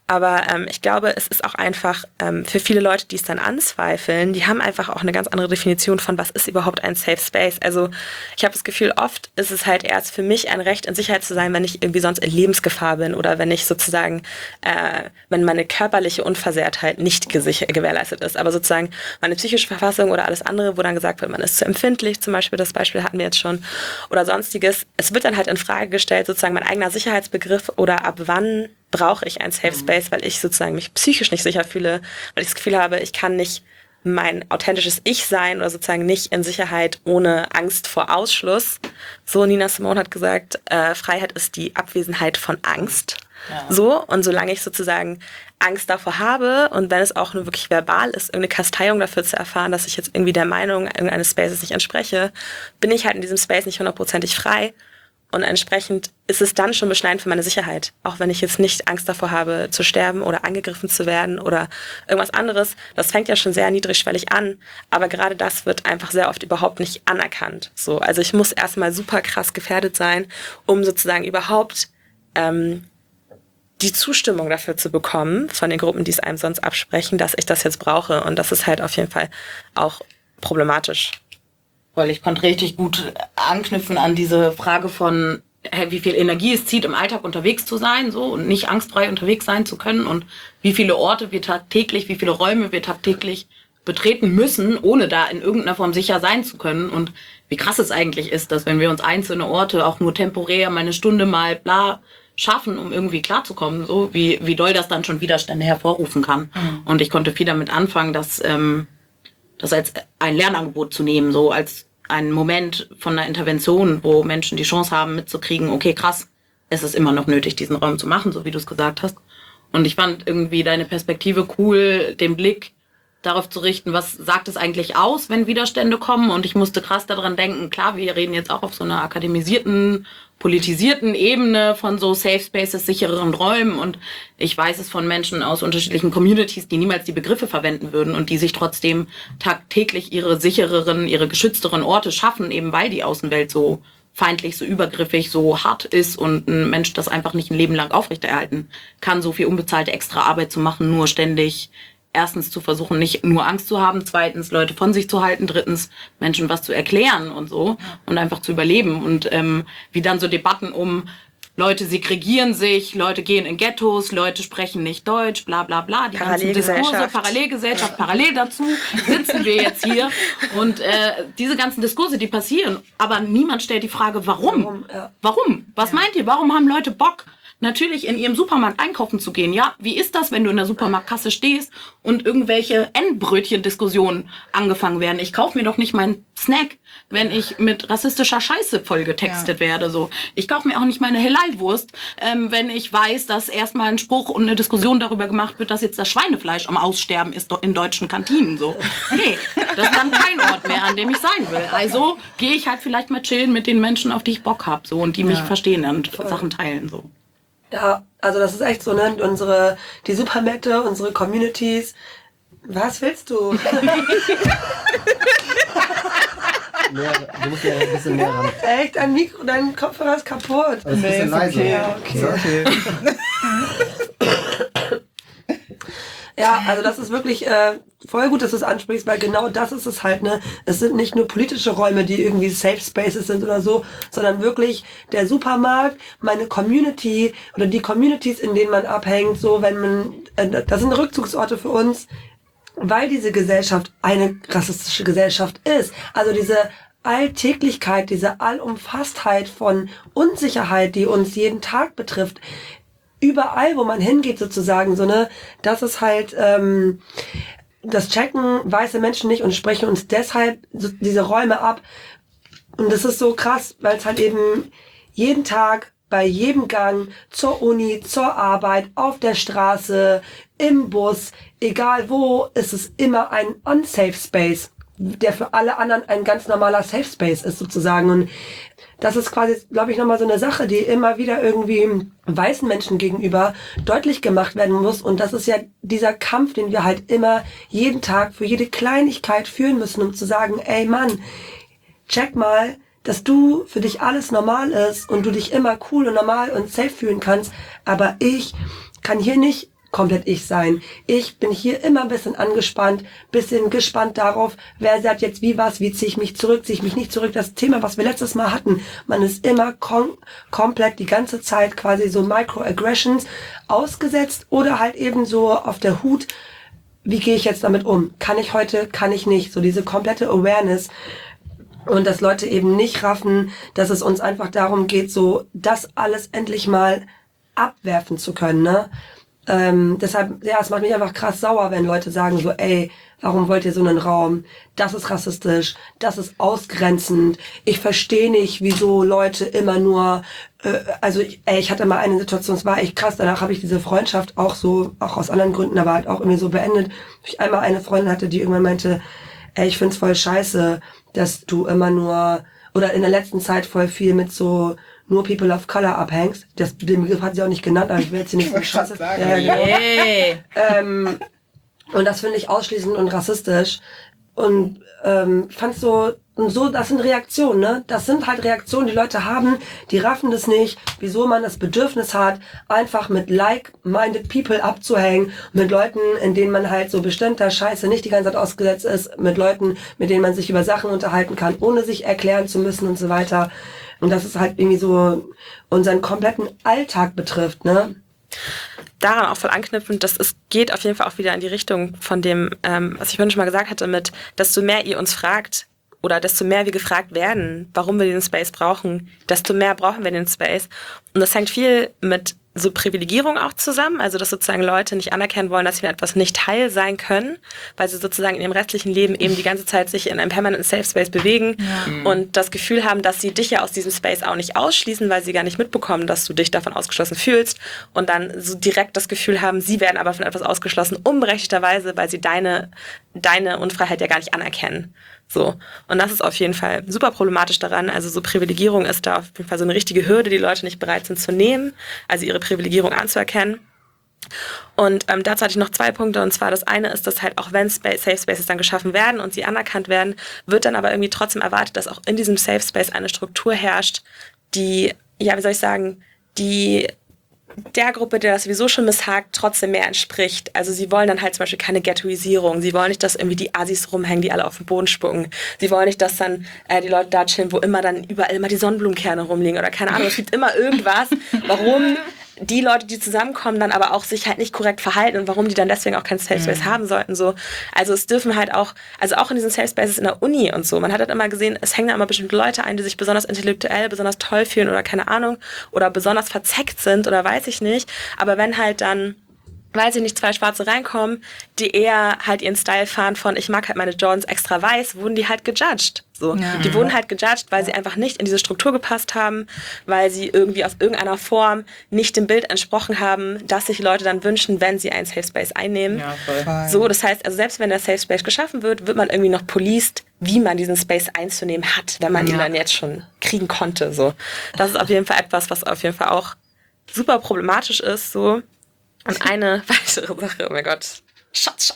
Aber ich glaube, es ist auch einfach für viele Leute, die es dann anzweifeln, die haben einfach auch eine ganz andere Definition von, was ist überhaupt ein Safe Space. Also ich habe das Gefühl, oft ist es halt erst für mich ein Recht, in Sicherheit zu sein, wenn ich irgendwie sonst in Lebensgefahr bin oder wenn ich sozusagen, wenn meine körperliche Unversehrtheit nicht gewährleistet ist. Aber sozusagen meine psychische Verfassung oder alles andere, wo dann gesagt wird, man ist zu empfindlich, zum Beispiel, das Beispiel hatten wir jetzt schon, oder sonstiges. Es wird dann halt in Frage gestellt, sozusagen mein eigener Sicherheitsbegriff oder ab wann brauche ich ein Safe Space, weil ich sozusagen mich psychisch nicht sicher fühle, weil ich das Gefühl habe, ich kann nicht mein authentisches Ich sein oder sozusagen nicht in Sicherheit ohne Angst vor Ausschluss. So, Nina Simone hat gesagt, Freiheit ist die Abwesenheit von Angst. Ja. So, und solange ich sozusagen Angst davor habe und wenn es auch nur wirklich verbal ist, irgendeine Kasteiung dafür zu erfahren, dass ich jetzt irgendwie der Meinung irgendeines Spaces nicht entspreche, bin ich halt in diesem Space nicht 100%ig frei. Und entsprechend ist es dann schon beschneidend für meine Sicherheit. Auch wenn ich jetzt nicht Angst davor habe, zu sterben oder angegriffen zu werden oder irgendwas anderes. Das fängt ja schon sehr niedrigschwellig an. Aber gerade das wird einfach sehr oft überhaupt nicht anerkannt. So, also ich muss erstmal super krass gefährdet sein, um sozusagen überhaupt die Zustimmung dafür zu bekommen von den Gruppen, die es einem sonst absprechen, dass ich das jetzt brauche. Und das ist halt auf jeden Fall auch problematisch. Weil ich konnte richtig gut anknüpfen an diese Frage von, wie viel Energie es zieht, im Alltag unterwegs zu sein, so, und nicht angstfrei unterwegs sein zu können und wie viele Orte wir tagtäglich, wie viele Räume wir tagtäglich betreten müssen, ohne da in irgendeiner Form sicher sein zu können und wie krass es eigentlich ist, dass wenn wir uns einzelne Orte auch nur temporär mal eine Stunde mal bla schaffen, um irgendwie klarzukommen, so, wie doll das dann schon Widerstände hervorrufen kann. Mhm. Und ich konnte viel damit anfangen, das als ein Lernangebot zu nehmen, so als ein Moment von einer Intervention, wo Menschen die Chance haben mitzukriegen, okay, krass, es ist immer noch nötig, diesen Raum zu machen, so wie du es gesagt hast. Und ich fand irgendwie deine Perspektive cool, den Blick darauf zu richten, was sagt es eigentlich aus, wenn Widerstände kommen. Und ich musste krass daran denken, klar, wir reden jetzt auch auf so einer akademisierten, politisierten Ebene von so Safe Spaces, sichereren Räumen. Und ich weiß es von Menschen aus unterschiedlichen Communities, die niemals die Begriffe verwenden würden und die sich trotzdem tagtäglich ihre sichereren, ihre geschützteren Orte schaffen, eben weil die Außenwelt so feindlich, so übergriffig, so hart ist und ein Mensch das einfach nicht ein Leben lang aufrechterhalten kann, so viel unbezahlte extra Arbeit zu machen, nur ständig erstens zu versuchen, nicht nur Angst zu haben, zweitens Leute von sich zu halten, drittens Menschen was zu erklären und so und einfach zu überleben und wie dann so Debatten um Leute segregieren sich, Leute gehen in Ghettos, Leute sprechen nicht Deutsch, bla bla bla, die ganzen Diskurse, Parallelgesellschaft, parallel dazu sitzen wir jetzt hier und diese ganzen Diskurse, die passieren, aber niemand stellt die Frage, warum? Warum? Was meint ihr? Warum haben Leute Bock, natürlich in ihrem Supermarkt einkaufen zu gehen? Ja, wie ist das, wenn du in der Supermarktkasse stehst und irgendwelche N-Brötchen-Diskussionen angefangen werden? Ich kaufe mir doch nicht meinen Snack, wenn ich mit rassistischer Scheiße vollgetextet werde. So, ich kaufe mir auch nicht meine Halal-Wurst, wenn ich weiß, dass erstmal ein Spruch und eine Diskussion darüber gemacht wird, dass jetzt das Schweinefleisch am Aussterben ist in deutschen Kantinen. So, nee, das ist dann kein Ort mehr, an dem ich sein will. Also gehe ich halt vielleicht mal chillen mit den Menschen, auf die ich Bock habe, so, und die mich verstehen und Sachen teilen, so. Ja, also das ist echt so, ne? Die Supermärkte, unsere Communities. Was willst du? Du musst ja ein bisschen mehr ran. Echt, dein Kopfhörer ist kaputt. Also ein bisschen leise. Okay, ja, okay. Ja, also das ist wirklich voll gut, dass du es ansprichst, weil genau das ist es halt, ne? Es sind nicht nur politische Räume, die irgendwie Safe Spaces sind oder so, sondern wirklich der Supermarkt, meine Community oder die Communities, in denen man abhängt, so, wenn man, das sind Rückzugsorte für uns, weil diese Gesellschaft eine rassistische Gesellschaft ist. Also diese Alltäglichkeit, diese Allumfasstheit von Unsicherheit, die uns jeden Tag betrifft, überall, wo man hingeht sozusagen, so, ne, das ist halt, das checken weiße Menschen nicht und sprechen uns deshalb so diese Räume ab. Und das ist so krass, weil es halt eben jeden Tag, bei jedem Gang, zur Uni, zur Arbeit, auf der Straße, im Bus, egal wo, ist es immer ein unsafe Space, der für alle anderen ein ganz normaler Safe Space ist sozusagen. Und das ist quasi, glaube ich, nochmal so eine Sache, die immer wieder irgendwie weißen Menschen gegenüber deutlich gemacht werden muss. Und das ist ja dieser Kampf, den wir halt immer jeden Tag für jede Kleinigkeit führen müssen, um zu sagen, ey Mann, check mal, dass du für dich alles normal ist und du dich immer cool und normal und safe fühlen kannst. Aber ich kann hier nicht komplett ich sein. Ich bin hier immer ein bisschen angespannt, bisschen gespannt darauf, wer sagt jetzt wie was, wie ziehe ich mich zurück, ziehe ich mich nicht zurück. Das Thema, was wir letztes Mal hatten, man ist immer komplett die ganze Zeit quasi so Microaggressions ausgesetzt oder halt eben so auf der Hut, wie gehe ich jetzt damit um? Kann ich heute, kann ich nicht? So diese komplette Awareness. Und dass Leute eben nicht raffen, dass es uns einfach darum geht, so das alles endlich mal abwerfen zu können, ne? Deshalb, ja, es macht mich einfach krass sauer, wenn Leute sagen so, ey, warum wollt ihr so einen Raum? Das ist rassistisch, das ist ausgrenzend. Ich verstehe nicht, wieso Leute immer nur, ich hatte mal eine Situation, es war echt krass, danach habe ich diese Freundschaft auch aus anderen Gründen, aber halt auch irgendwie so beendet. Ich einmal eine Freundin hatte, die irgendwann meinte, ey, ich find's voll scheiße, dass du immer nur, oder in der letzten Zeit voll viel mit so nur People of Color abhängst. Den Begriff hat sie auch nicht genannt, aber ich will jetzt hier nicht so scheiße. Und das finde ich ausschließend und rassistisch. Und fand so, das sind Reaktionen, ne? Das sind halt Reaktionen, die Leute haben, die raffen das nicht, wieso man das Bedürfnis hat, einfach mit like-minded people abzuhängen, mit Leuten, in denen man halt so bestimmter Scheiße nicht die ganze Zeit ausgesetzt ist, mit Leuten, mit denen man sich über Sachen unterhalten kann, ohne sich erklären zu müssen und so weiter. Und das ist halt irgendwie so unseren kompletten Alltag betrifft, ne? Daran auch voll anknüpfend, geht auf jeden Fall auch wieder in die Richtung von dem, was ich vorhin schon mal gesagt hatte, mit, desto mehr ihr uns fragt oder desto mehr wir gefragt werden, warum wir den Space brauchen, desto mehr brauchen wir den Space. Und das hängt viel mit so Privilegierung auch zusammen, also dass sozusagen Leute nicht anerkennen wollen, dass sie etwas nicht Teil sein können, weil sie sozusagen in ihrem restlichen Leben eben die ganze Zeit sich in einem permanenten Safe Space bewegen und das Gefühl haben, dass sie dich ja aus diesem Space auch nicht ausschließen, weil sie gar nicht mitbekommen, dass du dich davon ausgeschlossen fühlst und dann so direkt das Gefühl haben, sie werden aber von etwas ausgeschlossen, unberechtigterweise, weil sie deine Unfreiheit ja gar nicht anerkennen. So. Und das ist auf jeden Fall super problematisch daran. Also so Privilegierung ist da auf jeden Fall so eine richtige Hürde, die Leute nicht bereit sind zu nehmen, also ihre Privilegierung anzuerkennen. Und dazu hatte ich noch 2 Punkte. Und zwar das eine ist, dass halt auch wenn Safe Spaces dann geschaffen werden und sie anerkannt werden, wird dann aber irgendwie trotzdem erwartet, dass auch in diesem Safe Space eine Struktur herrscht, die, ja, wie soll ich sagen, die der Gruppe, der das sowieso schon misshagt, trotzdem mehr entspricht. Also sie wollen dann halt zum Beispiel keine Ghettoisierung. Sie wollen nicht, dass irgendwie die Assis rumhängen, die alle auf den Boden spucken. Sie wollen nicht, dass dann die Leute da chillen, wo immer dann überall immer die Sonnenblumenkerne rumliegen oder keine Ahnung. Es gibt immer irgendwas, warum die Leute, die zusammenkommen, dann aber auch sich halt nicht korrekt verhalten und warum die dann deswegen auch keinen Safe Space haben sollten. So. Also es dürfen halt auch, also auch in diesen Safe Spaces in der Uni und so, man hat halt immer gesehen, es hängen da immer bestimmte Leute ein, die sich besonders intellektuell, besonders toll fühlen oder keine Ahnung oder besonders verzeckt sind oder weiß ich nicht. Aber wenn halt dann, weiß ich nicht, 2 Schwarze reinkommen, die eher halt ihren Style fahren von ich mag halt meine Jordans extra weiß, wurden die halt gejudged. So. Ja. Die wurden halt gejudged, weil sie einfach nicht in diese Struktur gepasst haben, weil sie irgendwie auf irgendeiner Form nicht dem Bild entsprochen haben, das sich Leute dann wünschen, wenn sie einen Safe Space einnehmen. Ja, voll. So, das heißt, also selbst wenn der Safe Space geschaffen wird man irgendwie noch policed, wie man diesen Space einzunehmen hat, wenn man ihn dann jetzt schon kriegen konnte. So. Das ist auf jeden Fall etwas, was auf jeden Fall auch super problematisch ist. So. Und eine weitere Sache, oh mein Gott, Schatz.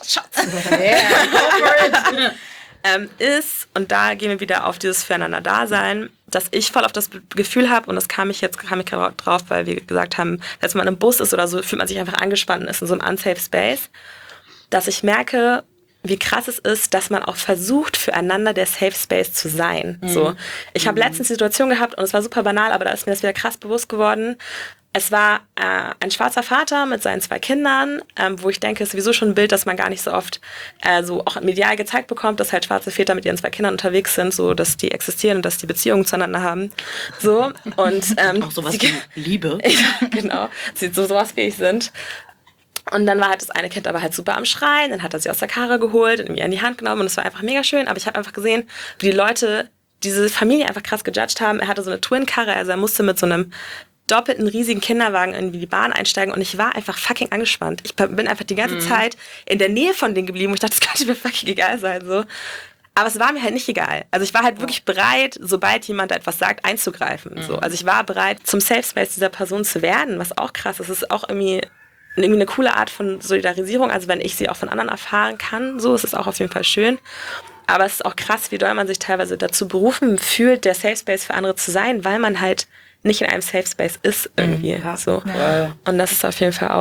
Ist, und da gehen wir wieder auf dieses Füreinander-Dasein, dass ich voll auf das Gefühl habe, und das kam ich gerade drauf, weil wir gesagt haben, dass man im Bus ist oder so, fühlt man sich einfach angespannt und ist in so einem unsafe Space, dass ich merke, wie krass es ist, dass man auch versucht, füreinander der Safe Space zu sein. So. Ich habe letztens die Situation gehabt, und es war super banal, aber da ist mir das wieder krass bewusst geworden. Es war ein schwarzer Vater mit seinen 2 Kindern, wo ich denke, es ist sowieso schon ein Bild, das man gar nicht so oft so auch medial gezeigt bekommt, dass halt schwarze Väter mit ihren 2 Kindern unterwegs sind, so dass die existieren und dass die Beziehungen zueinander haben. So und auch sowas wie Liebe. Ja, genau, sowas fähig sind. Und dann war halt das eine Kind aber halt super am Schreien, dann hat er sie aus der Karre geholt und mir in die Hand genommen und es war einfach mega schön, aber ich habe einfach gesehen, wie die Leute diese Familie einfach krass gejudged haben. Er hatte so eine Twin-Karre, also er musste mit so einem doppelten riesigen Kinderwagen in die Bahn einsteigen und ich war einfach fucking angespannt. Ich bin einfach die ganze Zeit in der Nähe von denen geblieben und ich dachte, das kann mir fucking egal sein. So. Aber es war mir halt nicht egal. Also ich war halt wirklich bereit, sobald jemand da etwas sagt, einzugreifen. So. Also ich war bereit, zum Safe Space dieser Person zu werden, was auch krass ist. Es ist auch irgendwie eine coole Art von Solidarisierung. Also wenn ich sie auch von anderen erfahren kann, so ist es auch auf jeden Fall schön. Aber es ist auch krass, wie doll man sich teilweise dazu berufen fühlt, der Safe Space für andere zu sein, weil man halt nicht in einem Safe Space ist irgendwie. So. Ja. Und das ist auf jeden Fall auch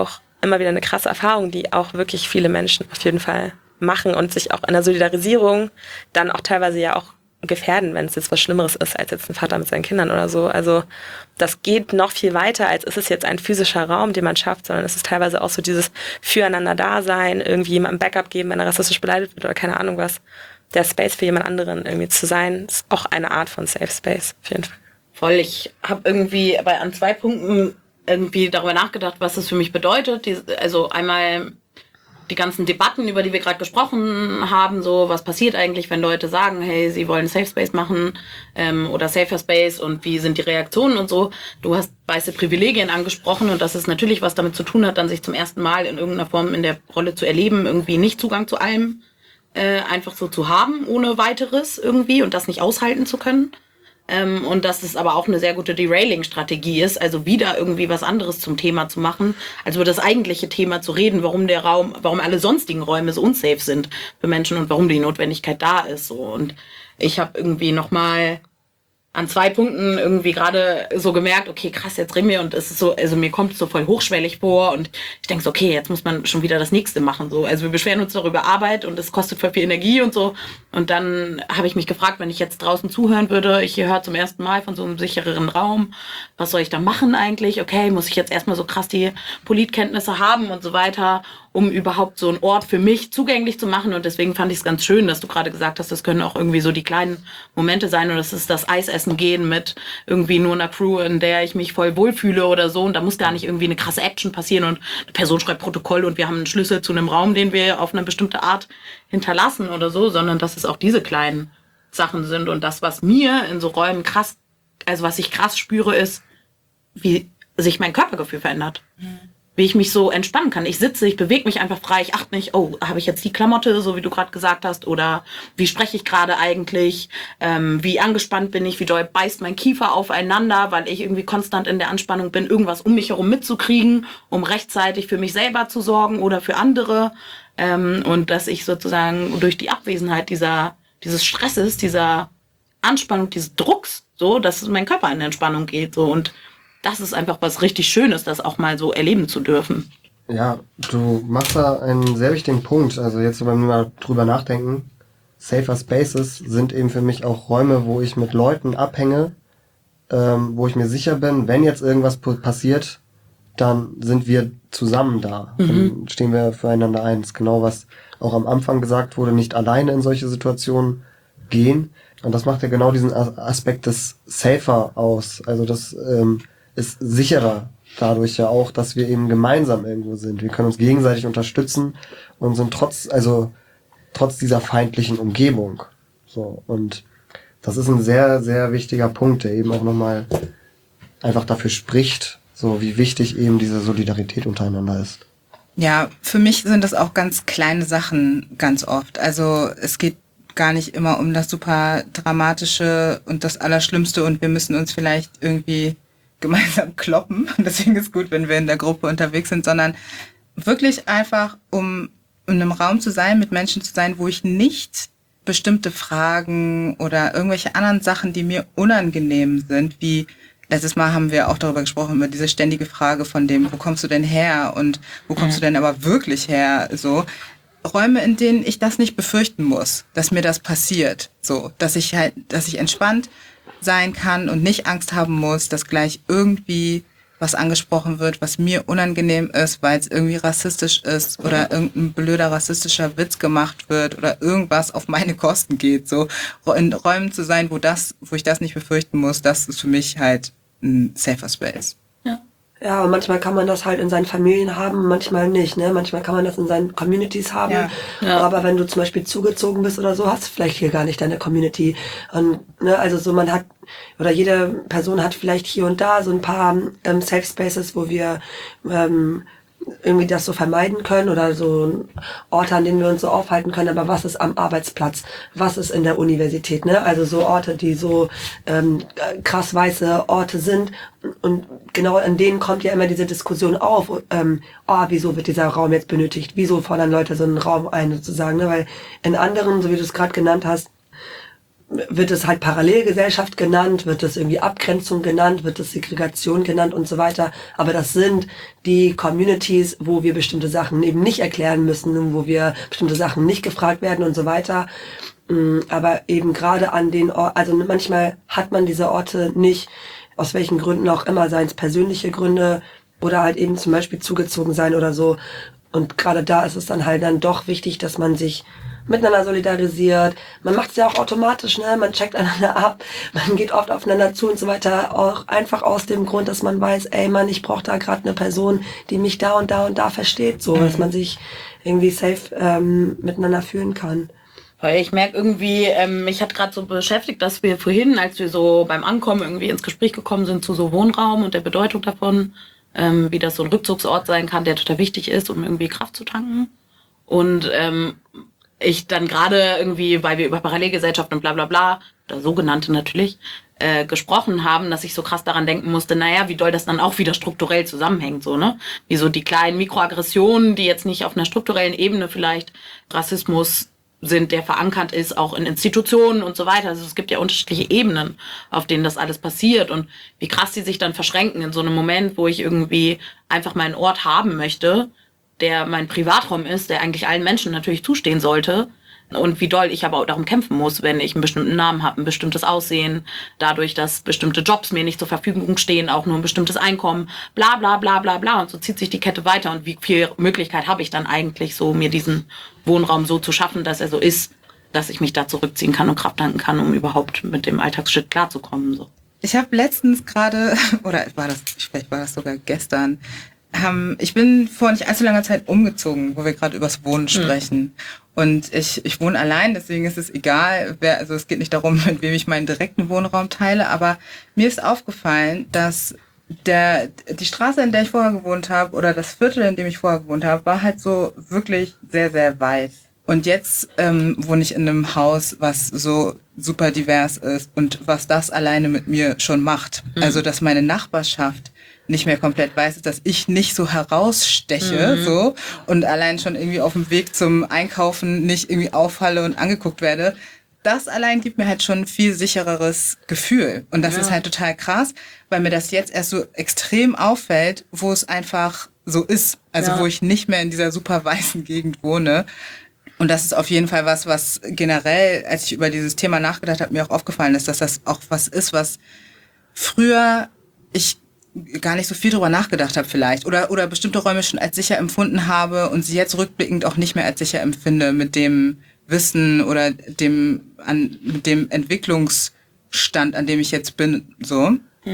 immer wieder eine krasse Erfahrung, die auch wirklich viele Menschen auf jeden Fall machen und sich auch in der Solidarisierung dann auch teilweise ja auch gefährden, wenn es jetzt was Schlimmeres ist als jetzt ein Vater mit seinen Kindern oder so. Also das geht noch viel weiter, als ist es jetzt ein physischer Raum, den man schafft, sondern es ist teilweise auch so dieses Füreinander-Dasein, irgendwie jemandem Backup geben, wenn er rassistisch beleidigt wird oder keine Ahnung was. Der Space für jemand anderen irgendwie zu sein, ist auch eine Art von Safe Space, auf jeden Fall. Voll, ich habe irgendwie an 2 Punkten irgendwie darüber nachgedacht, was das für mich bedeutet. Also einmal die ganzen Debatten, über die wir gerade gesprochen haben, so was passiert eigentlich, wenn Leute sagen, hey, sie wollen Safe Space machen oder Safer Space und wie sind die Reaktionen und so. Du hast weiße Privilegien angesprochen und dass es natürlich was damit zu tun hat, dann sich zum ersten Mal in irgendeiner Form in der Rolle zu erleben, irgendwie nicht Zugang zu allem einfach so zu haben, ohne weiteres irgendwie und das nicht aushalten zu können. Und dass es aber auch eine sehr gute Derailing-Strategie ist, also wieder irgendwie was anderes zum Thema zu machen, als über das eigentliche Thema zu reden, warum alle sonstigen Räume so unsafe sind für Menschen und warum die Notwendigkeit da ist. So. Und ich habe irgendwie nochmal an 2 Punkten irgendwie gerade so gemerkt, okay, krass, jetzt reden wir und es ist so, also mir kommt es so voll hochschwellig vor und ich denke so, okay, jetzt muss man schon wieder das Nächste machen, so. Also wir beschweren uns darüber Arbeit und es kostet voll viel Energie und so. Und dann habe ich mich gefragt, wenn ich jetzt draußen zuhören würde, ich höre zum ersten Mal von so einem sichereren Raum, was soll ich da machen eigentlich? Okay, muss ich jetzt erstmal so krass die Politkenntnisse haben und so weiter, um überhaupt so einen Ort für mich zugänglich zu machen. Und deswegen fand ich es ganz schön, dass du gerade gesagt hast, das können auch irgendwie so die kleinen Momente sein und das ist das Eisessen gehen mit irgendwie nur einer Crew, in der ich mich voll wohlfühle oder so. Und da muss gar nicht irgendwie eine krasse Action passieren und eine Person schreibt Protokoll und wir haben einen Schlüssel zu einem Raum, den wir auf eine bestimmte Art hinterlassen oder so, sondern dass es auch diese kleinen Sachen sind. Und das, was mir in so Räumen krass, also was ich krass spüre, ist, wie sich mein Körpergefühl verändert. Wie ich mich so entspannen kann. Ich sitze, ich bewege mich einfach frei, ich achte nicht, oh, habe ich jetzt die Klamotte, so wie du gerade gesagt hast, oder wie spreche ich gerade eigentlich, wie angespannt bin ich, wie doll beißt mein Kiefer aufeinander, weil ich irgendwie konstant in der Anspannung bin, irgendwas um mich herum mitzukriegen, um rechtzeitig für mich selber zu sorgen oder für andere. Und dass ich sozusagen durch die Abwesenheit dieses Stresses, dieser Anspannung, dieses Drucks, so, dass mein Körper in Entspannung geht, so. Und das ist einfach was richtig Schönes, das auch mal so erleben zu dürfen. Ja, du machst da einen sehr wichtigen Punkt. Also jetzt, wenn wir mal drüber nachdenken, Safer Spaces sind eben für mich auch Räume, wo ich mit Leuten abhänge, wo ich mir sicher bin, wenn jetzt irgendwas passiert, dann sind wir zusammen da. Dann stehen wir füreinander ein. Das ist genau, was auch am Anfang gesagt wurde, nicht alleine in solche Situationen gehen. Und das macht ja genau diesen Aspekt des Safer aus. Also das ist sicherer dadurch ja auch, dass wir eben gemeinsam irgendwo sind. Wir können uns gegenseitig unterstützen und sind trotz dieser feindlichen Umgebung. So. Und das ist ein sehr, sehr wichtiger Punkt, der eben auch nochmal einfach dafür spricht, so wie wichtig eben diese Solidarität untereinander ist. Ja, für mich sind das auch ganz kleine Sachen ganz oft. Also es geht gar nicht immer um das super Dramatische und das Allerschlimmste und wir müssen uns vielleicht irgendwie gemeinsam kloppen. Deswegen ist gut, wenn wir in der Gruppe unterwegs sind, sondern wirklich einfach, um in einem Raum zu sein, mit Menschen zu sein, wo ich nicht bestimmte Fragen oder irgendwelche anderen Sachen, die mir unangenehm sind, wie letztes Mal haben wir auch darüber gesprochen, über diese ständige Frage von dem, wo kommst du denn her und wo kommst du denn aber wirklich her, so. Räume, in denen ich das nicht befürchten muss, dass mir das passiert, so, dass ich entspannt sein kann und nicht Angst haben muss, dass gleich irgendwie was angesprochen wird, was mir unangenehm ist, weil es irgendwie rassistisch ist oder irgendein blöder rassistischer Witz gemacht wird oder irgendwas auf meine Kosten geht. So in Räumen zu sein, wo ich das nicht befürchten muss, das ist für mich halt ein safer Space. Ja, und manchmal kann man das halt in seinen Familien haben, manchmal nicht, ne? Manchmal kann man das in seinen Communities haben. Ja. Aber wenn du zum Beispiel zugezogen bist oder so, hast du vielleicht hier gar nicht deine Community. Und, ne, also so man hat, oder jede Person hat vielleicht hier und da so ein paar Safe Spaces, wo wir irgendwie das so vermeiden können oder so Orte, an denen wir uns so aufhalten können. Aber was ist am Arbeitsplatz? Was ist in der Universität? Ne? Also so Orte, die so krass weiße Orte sind. Und genau an denen kommt ja immer diese Diskussion auf. Wieso wird dieser Raum jetzt benötigt? Wieso fordern Leute so einen Raum ein sozusagen? Ne? Weil in anderen, so wie du es gerade genannt hast, wird es halt Parallelgesellschaft genannt, wird es irgendwie Abgrenzung genannt, wird es Segregation genannt und so weiter. Aber das sind die Communities, wo wir bestimmte Sachen eben nicht erklären müssen, wo wir bestimmte Sachen nicht gefragt werden und so weiter. Aber eben gerade an den Orten, also manchmal hat man diese Orte nicht, aus welchen Gründen auch immer, seien es persönliche Gründe oder halt eben zum Beispiel zugezogen sein oder so. Und gerade da ist es dann halt dann doch wichtig, dass man sich miteinander solidarisiert. Man macht es ja auch automatisch, ne? Man checkt einander ab, man geht oft aufeinander zu und so weiter. Auch einfach aus dem Grund, dass man weiß, ey Mann, ich brauche da gerade eine Person, die mich da und da und da versteht, so, dass man sich irgendwie safe miteinander fühlen kann. Weil ich merke irgendwie, mich hat gerade so beschäftigt, dass wir vorhin, als wir so beim Ankommen irgendwie ins Gespräch gekommen sind zu so Wohnraum und der Bedeutung davon, wie das so ein Rückzugsort sein kann, der total wichtig ist, um irgendwie Kraft zu tanken. Und ich dann gerade irgendwie, weil wir über Parallelgesellschaften und bla bla bla, oder sogenannte natürlich, gesprochen haben, dass ich so krass daran denken musste, naja, wie doll das dann auch wieder strukturell zusammenhängt, so, ne? Wie so die kleinen Mikroaggressionen, die jetzt nicht auf einer strukturellen Ebene vielleicht Rassismus sind, der verankert ist, auch in Institutionen und so weiter. Also es gibt ja unterschiedliche Ebenen, auf denen das alles passiert und wie krass die sich dann verschränken in so einem Moment, wo ich irgendwie einfach meinen Ort haben möchte, der mein Privatraum ist, der eigentlich allen Menschen natürlich zustehen sollte und wie doll ich aber auch darum kämpfen muss, wenn ich einen bestimmten Namen habe, ein bestimmtes Aussehen, dadurch, dass bestimmte Jobs mir nicht zur Verfügung stehen, auch nur ein bestimmtes Einkommen, bla bla bla bla bla und so zieht sich die Kette weiter und wie viel Möglichkeit habe ich dann eigentlich so, mir diesen Wohnraum so zu schaffen, dass er so ist, dass ich mich da zurückziehen kann und Kraft tanken kann, um überhaupt mit dem Alltagsshit klarzukommen, so. Ich habe letztens gerade, oder vielleicht war das sogar gestern, ich bin vor nicht allzu langer Zeit umgezogen, wo wir gerade übers Wohnen sprechen. Und ich wohne allein, deswegen ist es egal, also es geht nicht darum, mit wem ich meinen direkten Wohnraum teile, aber mir ist aufgefallen, dass die Straße, in der ich vorher gewohnt habe, oder das Viertel, in dem ich vorher gewohnt habe, war halt so wirklich sehr, sehr weiß. Und jetzt wohne ich in einem Haus, was so super divers ist und was das alleine mit mir schon macht. Also, dass meine Nachbarschaft nicht mehr komplett weiß, dass ich nicht so heraussteche, so, und allein schon irgendwie auf dem Weg zum Einkaufen nicht irgendwie auffalle und angeguckt werde. Das allein gibt mir halt schon ein viel sichereres Gefühl. Und das ist halt total krass, weil mir das jetzt erst so extrem auffällt, wo es einfach so ist. Also wo ich nicht mehr in dieser super weißen Gegend wohne. Und das ist auf jeden Fall was generell, als ich über dieses Thema nachgedacht habe, mir auch aufgefallen ist, dass das auch was ist, was früher ich gar nicht so viel drüber nachgedacht habe vielleicht oder bestimmte Räume schon als sicher empfunden habe und sie jetzt rückblickend auch nicht mehr als sicher empfinde mit dem Wissen oder mit dem Entwicklungsstand, an dem ich jetzt bin, so.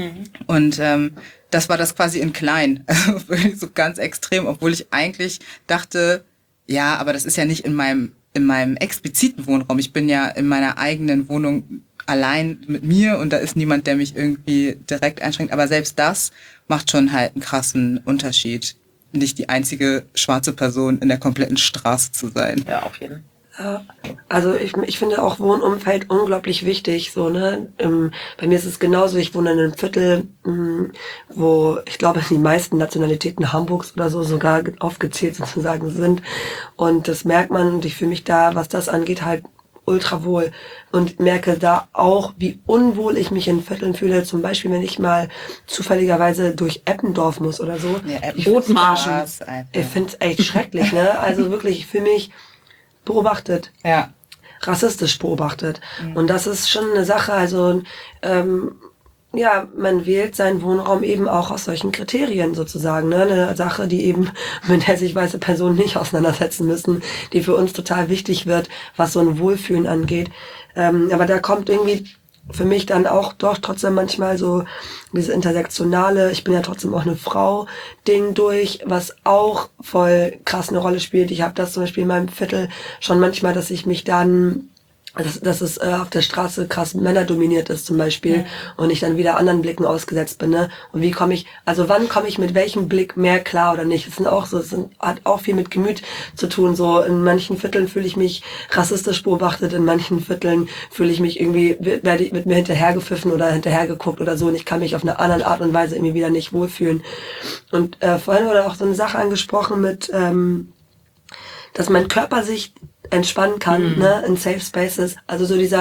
Und das war das quasi in klein, also wirklich so ganz extrem, obwohl ich eigentlich dachte, ja, aber das ist ja nicht in meinem expliziten Wohnraum. Ich bin ja in meiner eigenen Wohnung allein mit mir und da ist niemand, der mich irgendwie direkt einschränkt. Aber selbst das macht schon halt einen krassen Unterschied, nicht die einzige schwarze Person in der kompletten Straße zu sein. Ja, auf jeden Fall. Ja, also ich finde auch Wohnumfeld unglaublich wichtig, so, ne? Bei mir ist es genauso, ich wohne in einem Viertel, wo ich glaube, die meisten Nationalitäten Hamburgs oder so sogar aufgezählt sozusagen sind. Und das merkt man und ich fühle mich da, was das angeht, halt ultra wohl und merke da auch, wie unwohl ich mich in Vierteln fühle. Zum Beispiel, wenn ich mal zufälligerweise durch Eppendorf muss oder so. Ja, Bootmarschen. Ich finde es echt schrecklich, ne? Also wirklich, ich fühle mich beobachtet. Ja. Rassistisch beobachtet. Und das ist schon eine Sache, also ja, man wählt seinen Wohnraum eben auch aus solchen Kriterien sozusagen, ne? Eine Sache, die eben, mit der sich weiße Personen nicht auseinandersetzen müssen, die für uns total wichtig wird, was so ein Wohlfühlen angeht. Aber da kommt irgendwie für mich dann auch doch trotzdem manchmal so diese intersektionale, ich bin ja trotzdem auch eine Frau, Ding durch, was auch voll krass eine Rolle spielt. Ich habe das zum Beispiel in meinem Viertel schon manchmal, dass ich mich dann dass es auf der Straße krass männerdominiert ist zum Beispiel und ich dann wieder anderen Blicken ausgesetzt bin, ne? Und wann komme ich mit welchem Blick mehr klar oder nicht? Hat auch viel mit Gemüt zu tun, so in manchen Vierteln fühle ich mich rassistisch beobachtet, in manchen Vierteln fühle ich mich irgendwie, wird mir hinterhergepfiffen oder hinterhergeguckt oder so und ich kann mich auf eine andere Art und Weise irgendwie wieder nicht wohlfühlen. Und vorhin wurde auch so eine Sache angesprochen mit, dass mein Körper sich entspannen kann, ne, in Safe Spaces. Also so dieser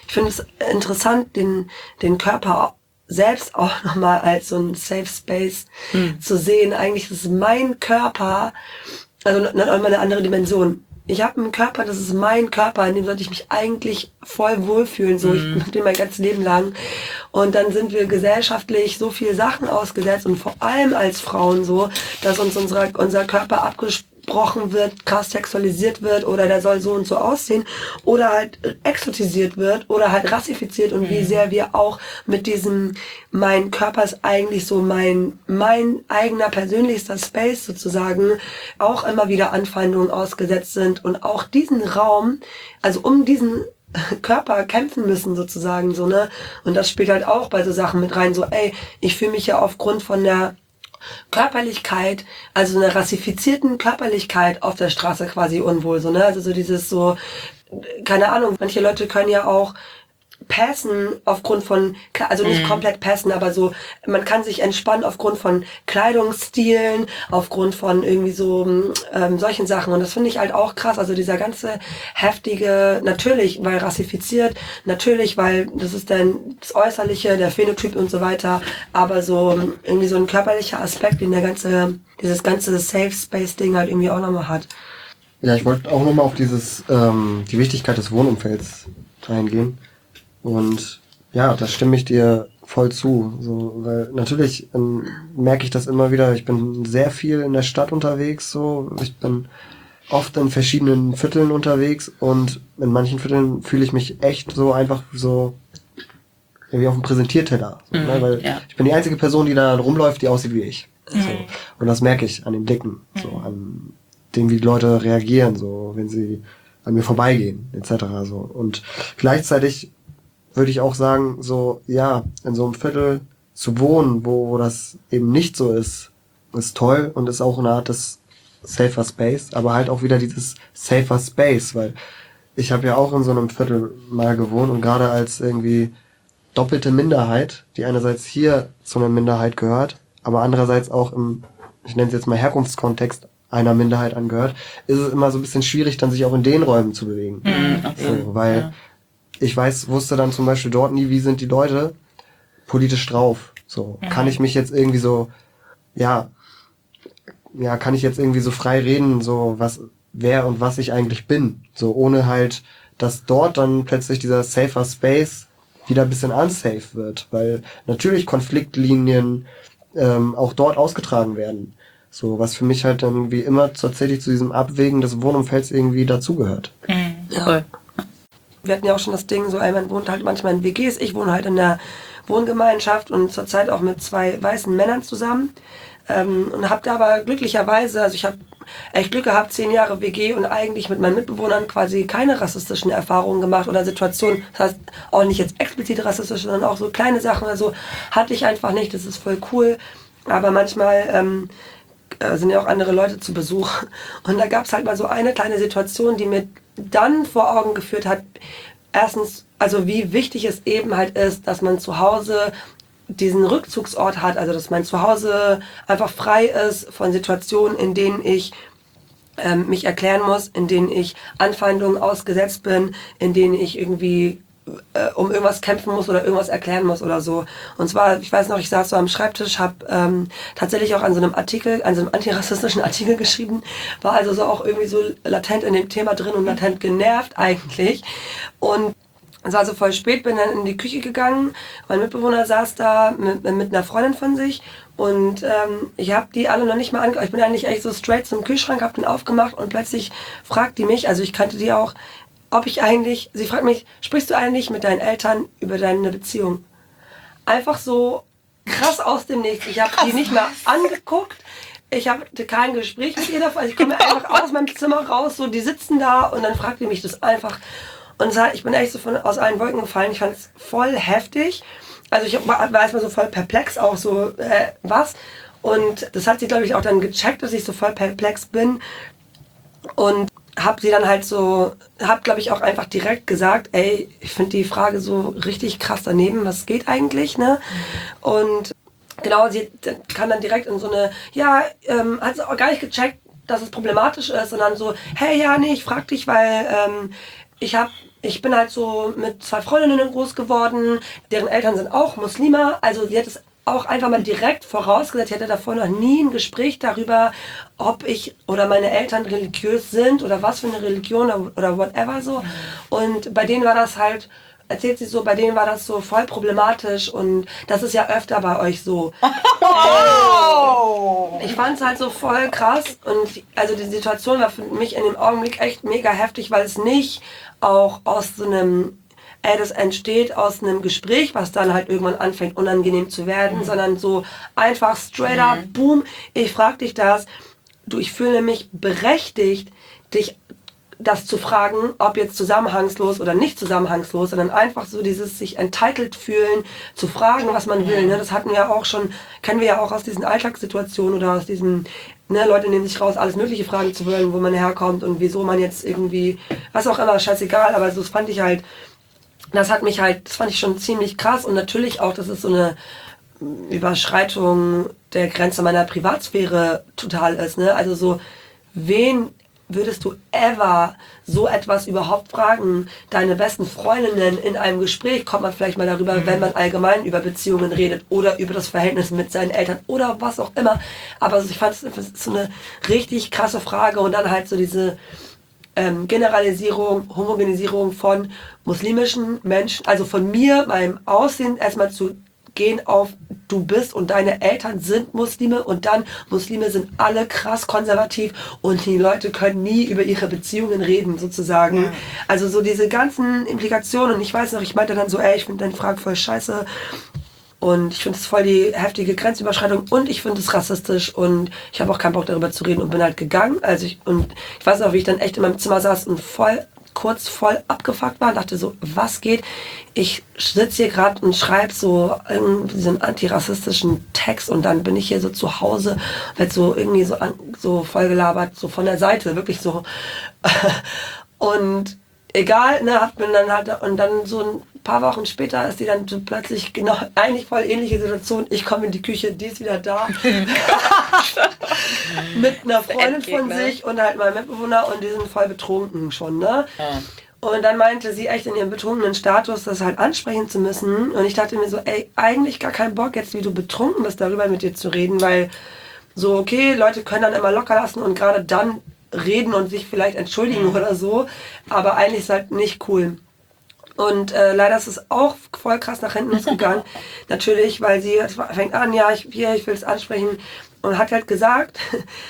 ich finde es interessant, den Körper selbst auch nochmal als so ein Safe Space zu sehen. Eigentlich ist mein Körper, also nochmal eine andere Dimension. Ich habe einen Körper, das ist mein Körper, in dem sollte ich mich eigentlich voll wohlfühlen, so ich bin mein ganzes Leben lang. Und dann sind wir gesellschaftlich so viel Sachen ausgesetzt und vor allem als Frauen so, dass uns unser Körper abgesprochen wird, krass sexualisiert wird oder der soll so und so aussehen oder halt exotisiert wird oder halt rassifiziert und wie sehr wir auch mit diesem, mein Körper ist eigentlich so mein eigener persönlichster Space sozusagen, auch immer wieder Anfeindungen ausgesetzt sind und auch diesen Raum, also um diesen Körper kämpfen müssen sozusagen, so, ne? Und das spielt halt auch bei so Sachen mit rein, so, ey, ich fühle mich ja aufgrund von der Körperlichkeit, also einer rassifizierten Körperlichkeit auf der Straße quasi unwohl, so, ne? Also so dieses so, keine Ahnung, manche Leute können ja auch passen aufgrund von, also nicht komplett passen, aber so, man kann sich entspannen aufgrund von Kleidungsstilen, aufgrund von irgendwie so solchen Sachen und das finde ich halt auch krass, also dieser ganze heftige, natürlich, weil rassifiziert, natürlich, weil das ist dann das Äußerliche, der Phänotyp und so weiter, aber so irgendwie so ein körperlicher Aspekt, den dieses ganze Safe Space Ding halt irgendwie auch nochmal hat. Ja, ich wollte auch nochmal auf die Wichtigkeit des Wohnumfelds eingehen. Und ja, da stimme ich dir voll zu. So, weil natürlich merke ich das immer wieder. Ich bin sehr viel in der Stadt unterwegs. So, ich bin oft in verschiedenen Vierteln unterwegs und in manchen Vierteln fühle ich mich echt so einfach so irgendwie auf dem Präsentierteller. So, ne? Weil ich bin die einzige Person, die da rumläuft, die aussieht wie ich. So. Und das merke ich an den Blicken, so an dem, wie die Leute reagieren, so wenn sie an mir vorbeigehen, etc. So. Und gleichzeitig würde ich auch sagen, so, ja, in so einem Viertel zu wohnen, wo das eben nicht so ist toll und ist auch eine Art des Safer Space, aber halt auch wieder dieses Safer Space, weil ich habe ja auch in so einem Viertel mal gewohnt und gerade als irgendwie doppelte Minderheit, die einerseits hier zu einer Minderheit gehört, aber andererseits auch im, ich nenne es jetzt mal Herkunftskontext, einer Minderheit angehört, ist es immer so ein bisschen schwierig, dann sich auch in den Räumen zu bewegen. So, weil ich wusste dann zum Beispiel dort nie, wie sind die Leute politisch drauf. So, kann ich mich jetzt irgendwie so, kann ich jetzt irgendwie so frei reden, so wer und was ich eigentlich bin. So, ohne halt, dass dort dann plötzlich dieser Safer Space wieder ein bisschen unsafe wird, weil natürlich Konfliktlinien auch dort ausgetragen werden. So, was für mich halt dann irgendwie immer tatsächlich zu diesem Abwägen des Wohnumfelds irgendwie dazugehört. Ja. Wir hatten ja auch schon das Ding, so man wohnt halt manchmal in WGs, ich wohne halt in der Wohngemeinschaft und zurzeit auch mit 2 weißen Männern zusammen und habe da aber glücklicherweise, also ich habe echt Glück gehabt, 10 Jahre WG und eigentlich mit meinen Mitbewohnern quasi keine rassistischen Erfahrungen gemacht oder Situationen, das heißt auch nicht jetzt explizit rassistisch, sondern auch so kleine Sachen, also hatte ich einfach nicht, das ist voll cool, aber manchmal sind ja auch andere Leute zu Besuch und da gab es halt mal so eine kleine Situation, die mir dann vor Augen geführt hat, erstens, also wie wichtig es eben halt ist, dass man zu Hause diesen Rückzugsort hat, also dass mein Zuhause einfach frei ist von Situationen, in denen ich mich erklären muss, in denen ich Anfeindungen ausgesetzt bin, in denen ich irgendwie um irgendwas kämpfen muss oder irgendwas erklären muss oder so. Und zwar, ich weiß noch, ich saß so am Schreibtisch, habe tatsächlich auch an so einem Artikel, an so einem antirassistischen Artikel geschrieben, war also so auch irgendwie so latent in dem Thema drin und latent genervt eigentlich. Und es war so voll spät, bin dann in die Küche gegangen, mein Mitbewohner saß da mit einer Freundin von sich und ich habe die alle noch nicht mal ich bin eigentlich echt so straight zum Kühlschrank, habe den aufgemacht und plötzlich fragt die mich, also ich kannte die auch, sie fragt mich, sprichst du eigentlich mit deinen Eltern über deine Beziehung? Einfach so krass aus dem Nichts. Ich habe die nicht mehr angeguckt. Ich hatte kein Gespräch mit ihr davon. Also ich komme einfach aus meinem Zimmer raus, so die sitzen da und dann fragt die mich das einfach. Und ich bin echt so aus allen Wolken gefallen. Ich fand es voll heftig. Also ich war erstmal so voll perplex, auch so, was? Und das hat sie, glaube ich, auch dann gecheckt, dass ich so voll perplex bin. Und habe glaube ich auch einfach direkt gesagt, ey, ich finde die Frage so richtig krass daneben, was geht eigentlich, ne? Und genau, sie kam dann direkt in so eine, hat sie auch gar nicht gecheckt, dass es problematisch ist, sondern so, hey, ja, nee, ich frag dich, weil ich ich bin halt so mit 2 Freundinnen groß geworden, deren Eltern sind auch Muslime, also sie hat es auch einfach mal direkt vorausgesetzt, ich hatte davor noch nie ein Gespräch darüber, ob ich oder meine Eltern religiös sind oder was für eine Religion oder whatever so. Und bei denen war das halt, erzählt sie so, bei denen war das so voll problematisch und das ist ja öfter bei euch so. Ich fand es halt so voll krass und also die Situation war für mich in dem Augenblick echt mega heftig, weil es nicht auch aus so einem das entsteht aus einem Gespräch, was dann halt irgendwann anfängt unangenehm zu werden, sondern so einfach straight up, boom, ich frag dich das, du, ich fühle mich berechtigt, dich das zu fragen, ob jetzt zusammenhangslos oder nicht zusammenhangslos, sondern einfach so dieses sich entitled fühlen, zu fragen, was man will. Ne? Das hatten wir auch schon, kennen wir ja auch aus diesen Alltagssituationen oder aus diesen, ne, Leute nehmen sich raus, alles mögliche fragen zu wollen, wo man herkommt und wieso man jetzt irgendwie, was auch immer, scheißegal, aber so, das fand ich halt, das fand ich schon ziemlich krass und natürlich auch, dass es so eine Überschreitung der Grenze meiner Privatsphäre total ist, ne? Also so, wen würdest du ever so etwas überhaupt fragen? Deine besten Freundinnen in einem Gespräch kommt man vielleicht mal darüber, wenn man allgemein über Beziehungen redet oder über das Verhältnis mit seinen Eltern oder was auch immer. Aber ich fand es so eine richtig krasse Frage und dann halt so diese Generalisierung, Homogenisierung von muslimischen Menschen, also von mir, meinem Aussehen erstmal zu gehen auf du bist und deine Eltern sind Muslime und dann Muslime sind alle krass konservativ und die Leute können nie über ihre Beziehungen reden sozusagen. Ja. Also so diese ganzen Implikationen und ich weiß noch, ich meinte dann so, ich finde deine Frage voll scheiße und ich finde es voll die heftige Grenzüberschreitung und ich finde es rassistisch und ich habe auch keinen Bock darüber zu reden und bin halt gegangen. Ich weiß noch, wie ich dann echt in meinem Zimmer saß und kurz voll abgefuckt war und dachte so, was geht? Ich sitze hier gerade und schreibe so irgendwie so einen antirassistischen Text und dann bin ich hier so zu Hause, werde so irgendwie so voll gelabert, so von der Seite, wirklich so. Und egal, ne, bin dann halt, und dann so ein paar Wochen später ist die dann so plötzlich genau, eigentlich voll ähnliche Situation. Ich komme in die Küche, die ist wieder da. Mit einer Freundin von sich und halt meinem Mitbewohner und die sind voll betrunken schon, ne? Ja. Und dann meinte sie echt in ihrem betrunkenen Status, das halt ansprechen zu müssen. Und ich dachte mir so, eigentlich gar keinen Bock jetzt, wie du betrunken bist, darüber mit dir zu reden, weil so, okay, Leute können dann immer locker lassen und gerade dann reden und sich vielleicht entschuldigen oder so, aber eigentlich ist halt nicht cool. Und leider ist es auch voll krass nach hinten losgegangen. Natürlich, weil sie fängt an, ich will es ansprechen. Und hat halt gesagt,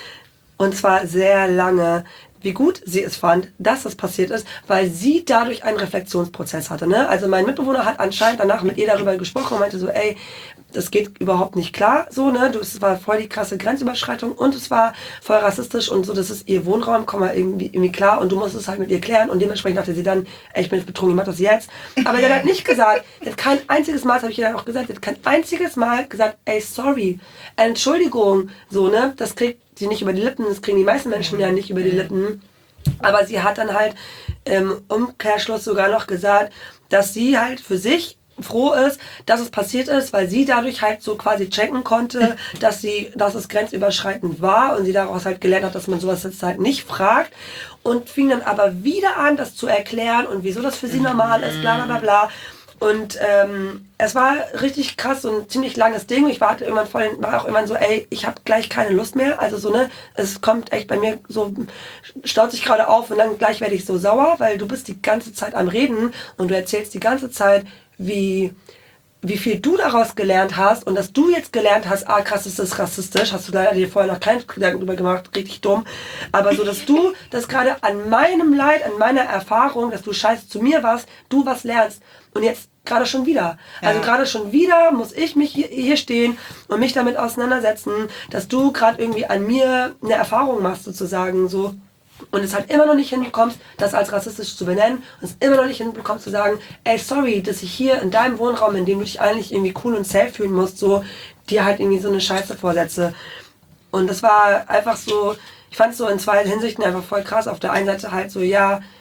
und zwar sehr lange, wie gut sie es fand, dass das passiert ist, weil sie dadurch einen Reflexionsprozess hatte. Ne? Also mein Mitbewohner hat anscheinend danach mit ihr darüber gesprochen und meinte so, das geht überhaupt nicht klar, so, ne, es war voll die krasse Grenzüberschreitung und es war voll rassistisch und so, das ist ihr Wohnraum, komm mal irgendwie klar und du musst es halt mit ihr klären und dementsprechend dachte sie dann, ich bin jetzt betrunken, ich mach das jetzt. Aber sie hat halt nicht gesagt, sie hat kein einziges Mal, das habe ich ihr dann auch gesagt, sie hat kein einziges Mal gesagt, sorry, Entschuldigung, so, ne, das kriegt sie nicht über die Lippen, das kriegen die meisten Menschen ja nicht über die Lippen. Aber sie hat dann halt im Umkehrschluss sogar noch gesagt, dass sie halt für sich froh ist, dass es passiert ist, weil sie dadurch halt so quasi checken konnte, dass es grenzüberschreitend war und sie daraus halt gelernt hat, dass man sowas jetzt halt nicht fragt und fing dann aber wieder an, das zu erklären und wieso das für sie normal ist, bla bla bla bla. Und es war richtig krass, so ein ziemlich langes Ding. Ich war auch irgendwann so, ich habe gleich keine Lust mehr. Also so, ne, es kommt echt bei mir so, staut sich gerade auf und dann gleich werde ich so sauer, weil du bist die ganze Zeit am Reden und du erzählst die ganze Zeit, wie viel du daraus gelernt hast und dass du jetzt gelernt hast, krass, ist das rassistisch, hast du leider dir vorher noch keinen Gedanken drüber gemacht, richtig dumm, aber so, dass du das gerade an meinem Leid, an meiner Erfahrung, dass du scheiße zu mir warst, du was lernst und jetzt gerade schon wieder. Ja. Also gerade schon wieder muss ich mich hier stehen und mich damit auseinandersetzen, dass du gerade irgendwie an mir eine Erfahrung machst sozusagen, so. Und es halt immer noch nicht hinbekommst, das als rassistisch zu benennen und es immer noch nicht hinbekommst zu sagen, sorry, dass ich hier in deinem Wohnraum, in dem du dich eigentlich irgendwie cool und safe fühlen musst, so, dir halt irgendwie so eine Scheiße vorsetze. Und das war einfach so, ich fand es so in zwei Hinsichten einfach voll krass. Auf der einen Seite halt so,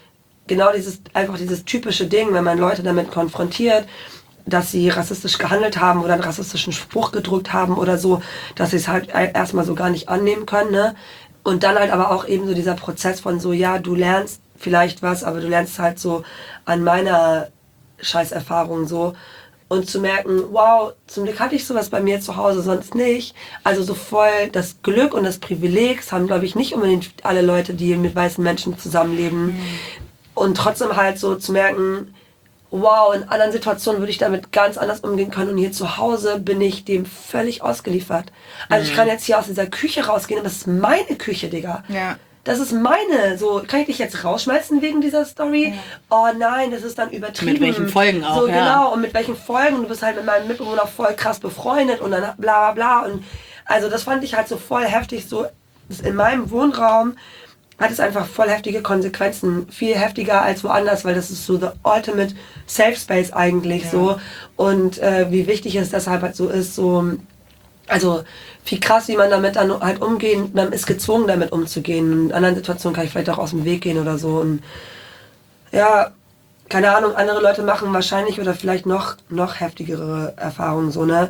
genau dieses typische Ding, wenn man Leute damit konfrontiert, dass sie rassistisch gehandelt haben oder einen rassistischen Spruch gedrückt haben oder so, dass sie es halt erstmal so gar nicht annehmen können, ne? Und dann halt aber auch eben so dieser Prozess von so, du lernst vielleicht was, aber du lernst halt so an meiner Scheißerfahrung so und zu merken, wow, zum Glück hatte ich sowas bei mir zu Hause, sonst nicht. Also so voll das Glück und das Privileg das haben, glaube ich, nicht unbedingt alle Leute, die mit weißen Menschen zusammenleben. Und trotzdem halt so zu merken, wow, in anderen Situationen würde ich damit ganz anders umgehen können und hier zu Hause bin ich dem völlig ausgeliefert. Also ich kann jetzt hier aus dieser Küche rausgehen, aber das ist meine Küche, Digga. Ja. Das ist meine, so, kann ich dich jetzt rausschmeißen wegen dieser Story? Oh nein, das ist dann übertrieben. Mit welchen Folgen auch, so, ja. Genau, und mit welchen Folgen, du bist halt mit meinem Mitbewohner voll krass befreundet und dann bla bla bla und also das fand ich halt so voll heftig, so in meinem Wohnraum hat es einfach voll heftige Konsequenzen, viel heftiger als woanders, weil das ist so the ultimate safe space eigentlich so und wie wichtig es deshalb halt so ist, so also viel krass, wie man damit dann halt umgehen, man ist gezwungen damit umzugehen. In anderen Situationen kann ich vielleicht auch aus dem Weg gehen oder so. Und ja, keine Ahnung, andere Leute machen wahrscheinlich oder vielleicht noch heftigere Erfahrungen so, ne?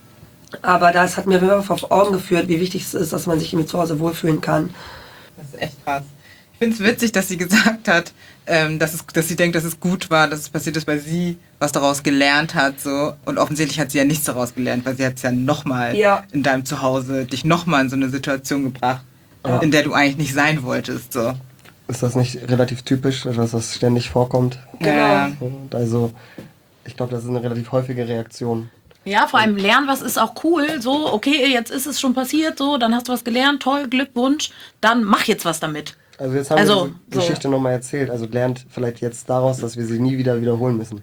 Aber das hat mir wirklich auf Augen geführt, wie wichtig es ist, dass man sich irgendwie zu Hause wohlfühlen kann. Das ist echt krass. Ich finde es witzig, dass sie gesagt hat, dass sie denkt, dass es gut war, dass es passiert ist, weil sie was daraus gelernt hat. So. Und offensichtlich hat sie ja nichts daraus gelernt, weil sie hat es ja nochmal in deinem Zuhause, dich nochmal in so eine Situation gebracht, in der du eigentlich nicht sein wolltest. So. Ist das nicht relativ typisch, dass das ständig vorkommt? Genau. Und also, ich glaube, das ist eine relativ häufige Reaktion. Ja, vor allem lernen, was ist auch cool. So, okay, jetzt ist es schon passiert, so, dann hast du was gelernt, toll, Glückwunsch, dann mach jetzt was damit. Also jetzt haben wir diese Geschichte nochmal erzählt. Also lernt vielleicht jetzt daraus, dass wir sie nie wieder wiederholen müssen.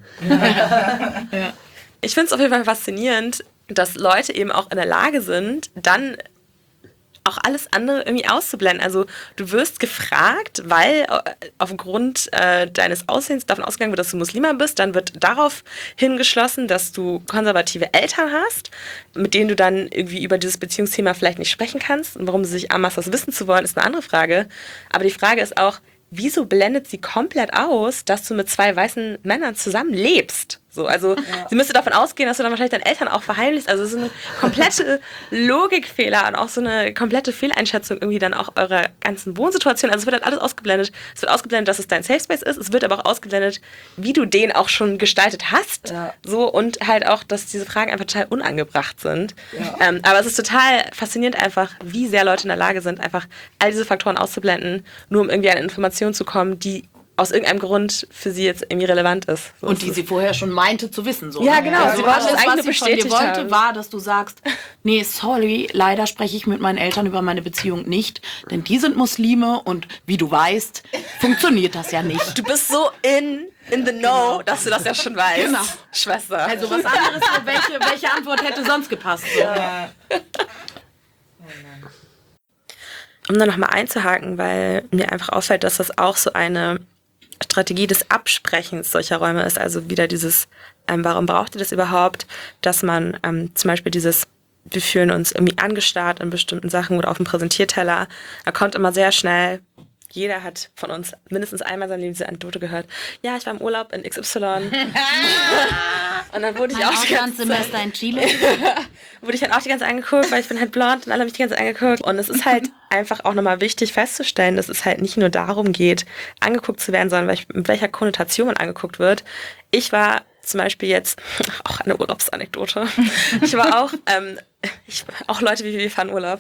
Ja. Ich finde es auf jeden Fall faszinierend, dass Leute eben auch in der Lage sind, dann auch alles andere irgendwie auszublenden. Also du wirst gefragt, weil aufgrund deines Aussehens davon ausgegangen wird, dass du Muslima bist, dann wird darauf hingeschlossen, dass du konservative Eltern hast, mit denen du dann irgendwie über dieses Beziehungsthema vielleicht nicht sprechen kannst. Und warum sie sich anmaßt, das wissen zu wollen, ist eine andere Frage. Aber die Frage ist auch, wieso blendet sie komplett aus, dass du mit 2 weißen Männern zusammenlebst? So, also sie müsste davon ausgehen, dass du dann wahrscheinlich deinen Eltern auch verheimlichst. Also es ist eine komplette Logikfehler und auch so eine komplette Fehleinschätzung irgendwie dann auch eurer ganzen Wohnsituation. Also es wird halt alles ausgeblendet. Es wird ausgeblendet, dass es dein Safe Space ist. Es wird aber auch ausgeblendet, wie du den auch schon gestaltet hast. Ja. So, und halt auch, dass diese Fragen einfach total unangebracht sind. Ja. Aber es ist total faszinierend einfach, wie sehr Leute in der Lage sind, einfach all diese Faktoren auszublenden, nur um irgendwie an Informationen zu kommen, die aus irgendeinem Grund für sie jetzt irgendwie relevant ist. So und die sie vorher schon meinte zu wissen. So, ja, genau. Also alles, was sie von dir wollte, war, dass du sagst, nee, sorry, leider spreche ich mit meinen Eltern über meine Beziehung nicht, denn die sind Muslime und wie du weißt, funktioniert das ja nicht. Du bist so in the know, dass du das ja schon weißt, genau. Schwester. Also was anderes, welche Antwort hätte sonst gepasst? So. Ja. Um da nochmal einzuhaken, weil mir einfach auffällt, dass das auch so eine Strategie des Absprechens solcher Räume ist, also wieder dieses, warum braucht ihr das überhaupt, dass man zum Beispiel dieses, wir fühlen uns irgendwie angestarrt in bestimmten Sachen oder auf dem Präsentierteller, da kommt immer sehr schnell, jeder hat von uns mindestens einmal in seinem Leben diese Anekdote gehört, ja, ich war im Urlaub in XY und dann wurde ich auch die ganze Zeit in Chile. wurde ich halt auch die ganze Zeit angeguckt, weil ich bin halt blond und alle haben mich die ganze Zeit angeguckt. Und es ist halt einfach auch nochmal wichtig festzustellen, dass es halt nicht nur darum geht, angeguckt zu werden, sondern mit welcher Konnotation man angeguckt wird. Ich war zum Beispiel jetzt, auch eine Urlaubsanekdote, ich war auch, auch Leute wie wir fahren Urlaub.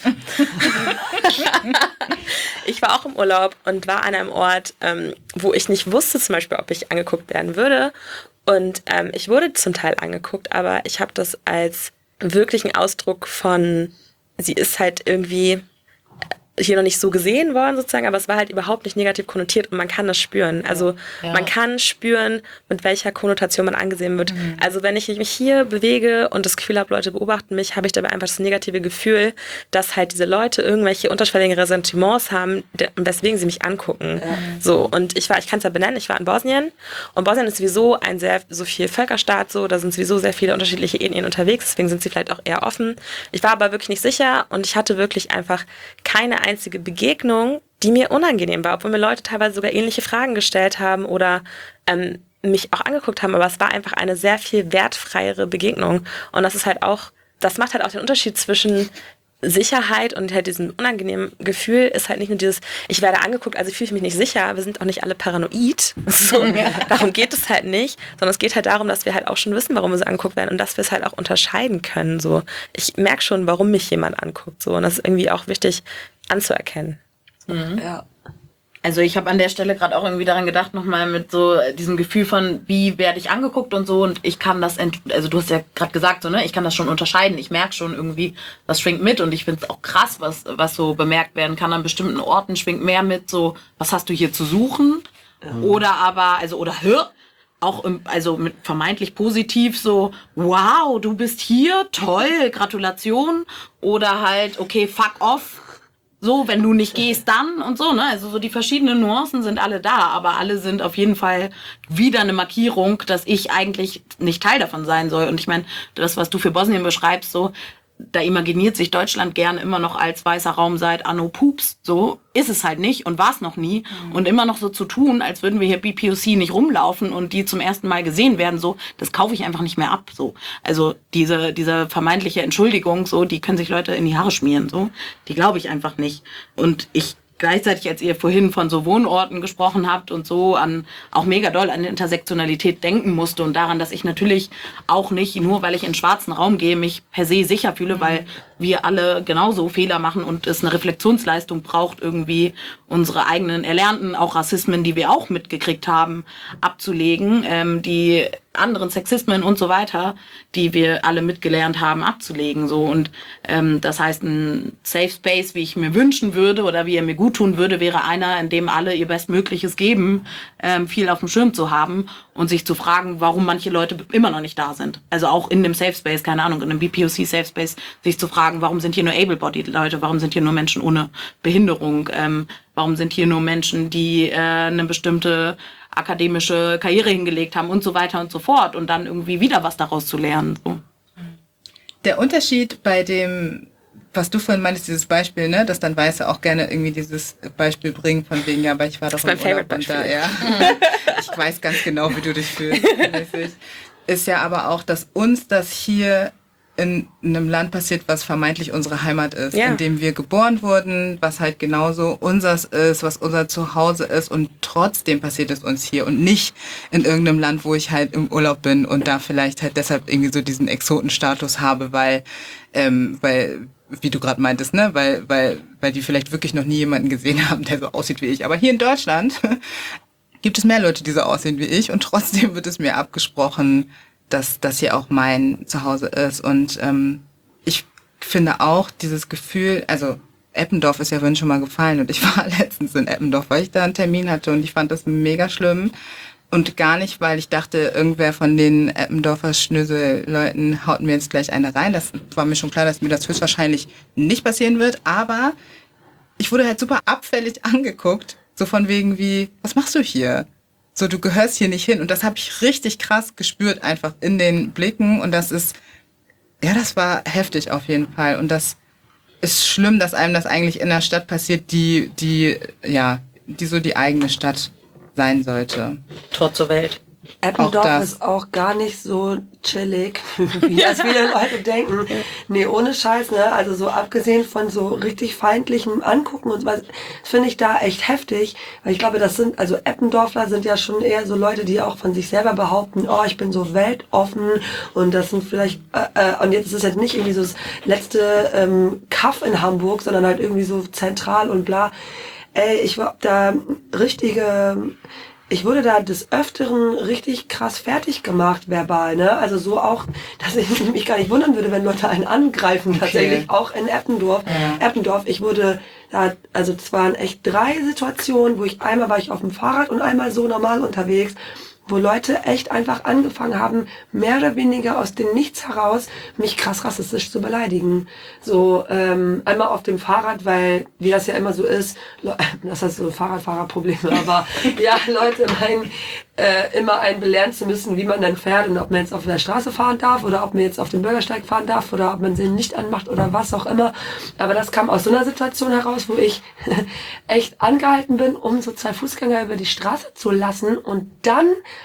Ich war auch im Urlaub und war an einem Ort, wo ich nicht wusste zum Beispiel, ob ich angeguckt werden würde. Und ich wurde zum Teil angeguckt, aber ich habe das als wirklichen Ausdruck von, sie ist halt irgendwie hier noch nicht so gesehen worden sozusagen, aber es war halt überhaupt nicht negativ konnotiert und man kann das spüren. Also man kann spüren, mit welcher Konnotation man angesehen wird. Also wenn ich mich hier bewege und das Gefühl habe, Leute beobachten mich, habe ich dabei einfach das negative Gefühl, dass halt diese Leute irgendwelche unterschwelligen Ressentiments haben, weswegen sie mich angucken. So, und ich kann es ja benennen, ich war in Bosnien und Bosnien ist sowieso ein so viel Völkerstaat, so, da sind sowieso sehr viele unterschiedliche Ethnien unterwegs, deswegen sind sie vielleicht auch eher offen. Ich war aber wirklich nicht sicher und ich hatte wirklich einfach keine einzige Begegnung, die mir unangenehm war, obwohl mir Leute teilweise sogar ähnliche Fragen gestellt haben oder mich auch angeguckt haben, aber es war einfach eine sehr viel wertfreiere Begegnung und das ist halt auch, das macht halt auch den Unterschied zwischen Sicherheit und halt diesem unangenehmen Gefühl ist halt nicht nur dieses, ich werde angeguckt, also fühle ich mich nicht sicher, wir sind auch nicht alle paranoid. So, darum geht es halt nicht, sondern es geht halt darum, dass wir halt auch schon wissen, warum wir so angeguckt werden und dass wir es halt auch unterscheiden können. So, ich merke schon, warum mich jemand anguckt. So, und das ist irgendwie auch wichtig anzuerkennen. Ja. Also ich habe an der Stelle gerade auch irgendwie daran gedacht, nochmal mit so diesem Gefühl von, wie werde ich angeguckt und so. Und ich kann das, also du hast ja gerade gesagt, so, ne, ich kann das schon unterscheiden. Ich merke schon irgendwie, was schwingt mit. Und ich finde es auch krass, was so bemerkt werden kann. An bestimmten Orten schwingt mehr mit, so, was hast du hier zu suchen? Oder aber, also, oder auch also mit vermeintlich positiv so, wow, du bist hier, toll, Gratulation. Oder halt, okay, fuck off. So, wenn du nicht gehst, dann und so, ne? Also so die verschiedenen Nuancen sind alle da, aber alle sind auf jeden Fall wieder eine Markierung, dass ich eigentlich nicht Teil davon sein soll. Und ich meine, das, was du für Bosnien beschreibst, so, da imaginiert sich Deutschland gern immer noch als weißer Raum seit Anno Pups. So ist es halt nicht und war es noch nie. Und immer noch so zu tun, als würden wir hier BPOC nicht rumlaufen und die zum ersten Mal gesehen werden, so, das kaufe ich einfach nicht mehr ab. So, also diese vermeintliche Entschuldigung, so, die können sich Leute in die Haare schmieren, so, die glaube ich einfach nicht. Und ich gleichzeitig, als ihr vorhin von so Wohnorten gesprochen habt und so, auch mega doll an Intersektionalität denken musste und daran, dass ich natürlich auch nicht, nur weil ich in den schwarzen Raum gehe, mich per se sicher fühle, weil wir alle genauso Fehler machen und es eine Reflexionsleistung braucht, irgendwie unsere eigenen Erlernten, auch Rassismen, die wir auch mitgekriegt haben, abzulegen, die anderen Sexismen und so weiter, die wir alle mitgelernt haben, abzulegen. So. Und das heißt, ein Safe Space, wie ich mir wünschen würde oder wie er mir gut tun würde, wäre einer, in dem alle ihr Bestmögliches geben, viel auf dem Schirm zu haben und sich zu fragen, warum manche Leute immer noch nicht da sind. Also auch in dem Safe Space, keine Ahnung, in einem BPOC Safe Space, sich zu fragen, warum sind hier nur able-bodied Leute, warum sind hier nur Menschen ohne Behinderung, warum sind hier nur Menschen, die eine bestimmte akademische Karriere hingelegt haben und so weiter und so fort und dann irgendwie wieder was daraus zu lernen. So. Der Unterschied bei dem, was du vorhin meintest, dieses Beispiel, ne, dass dann Weiße auch gerne irgendwie dieses Beispiel bringen von wegen, ja, aber ich war doch im Urlaub und da, ja. Ich weiß ganz genau, wie du dich fühlst. Ist ja aber auch, dass uns das hier in einem Land passiert, was vermeintlich unsere Heimat ist, in dem wir geboren wurden, was halt genauso unseres ist, was unser Zuhause ist und trotzdem passiert es uns hier und nicht in irgendeinem Land, wo ich halt im Urlaub bin und da vielleicht halt deshalb irgendwie so diesen Exotenstatus habe, weil wie du gerade meintest, ne, weil die vielleicht wirklich noch nie jemanden gesehen haben, der so aussieht wie ich. Aber hier in Deutschland gibt es mehr Leute, die so aussehen wie ich und trotzdem wird es mir abgesprochen, dass das hier auch mein Zuhause ist. Und ich finde auch dieses Gefühl, also Eppendorf ist ja vorhin schon mal gefallen und ich war letztens in Eppendorf, weil ich da einen Termin hatte und ich fand das mega schlimm. Und gar nicht, weil ich dachte, irgendwer von den Eppendorfer Schnösel-Leuten haut mir jetzt gleich eine rein. Das war mir schon klar, dass mir das höchstwahrscheinlich nicht passieren wird. Aber ich wurde halt super abfällig angeguckt. So von wegen wie, was machst du hier? So, du gehörst hier nicht hin. Und das habe ich richtig krass gespürt, einfach in den Blicken. Und das ist, ja, das war heftig auf jeden Fall. Und das ist schlimm, dass einem das eigentlich in einer Stadt passiert, die so die eigene Stadt sein sollte. Tor zur Welt. Eppendorf ist auch gar nicht so chillig, wie das viele Leute denken. Nee, ohne Scheiß, ne? Also so abgesehen von so richtig feindlichem Angucken und was, finde ich da echt heftig. Weil ich glaube, also Eppendorfler sind ja schon eher so Leute, die auch von sich selber behaupten, oh, ich bin so weltoffen und das sind vielleicht, und jetzt ist es halt nicht irgendwie so das letzte Kaff in Hamburg, sondern halt irgendwie so zentral und bla. Ey, ich wurde da des Öfteren richtig krass fertig gemacht, verbal, ne? Also so auch, dass ich mich gar nicht wundern würde, wenn Leute einen angreifen, tatsächlich, auch in Eppendorf. Ja. Eppendorf, ich wurde da, also es waren echt 3 Situationen, einmal war ich auf dem Fahrrad und einmal so normal unterwegs, wo Leute echt einfach angefangen haben, mehr oder weniger aus dem Nichts heraus mich krass rassistisch zu beleidigen. So einmal auf dem Fahrrad, weil, wie das ja immer so ist, das heißt so Fahrradfahrerprobleme, aber ja, Leute meinen, immer einen belehren zu müssen, wie man dann fährt und ob man jetzt auf der Straße fahren darf oder ob man jetzt auf dem Bürgersteig fahren darf oder ob man sie nicht anmacht oder was auch immer. Aber das kam aus so einer Situation heraus, wo ich echt angehalten bin, um so 2 Fußgänger über die Straße zu lassen und dann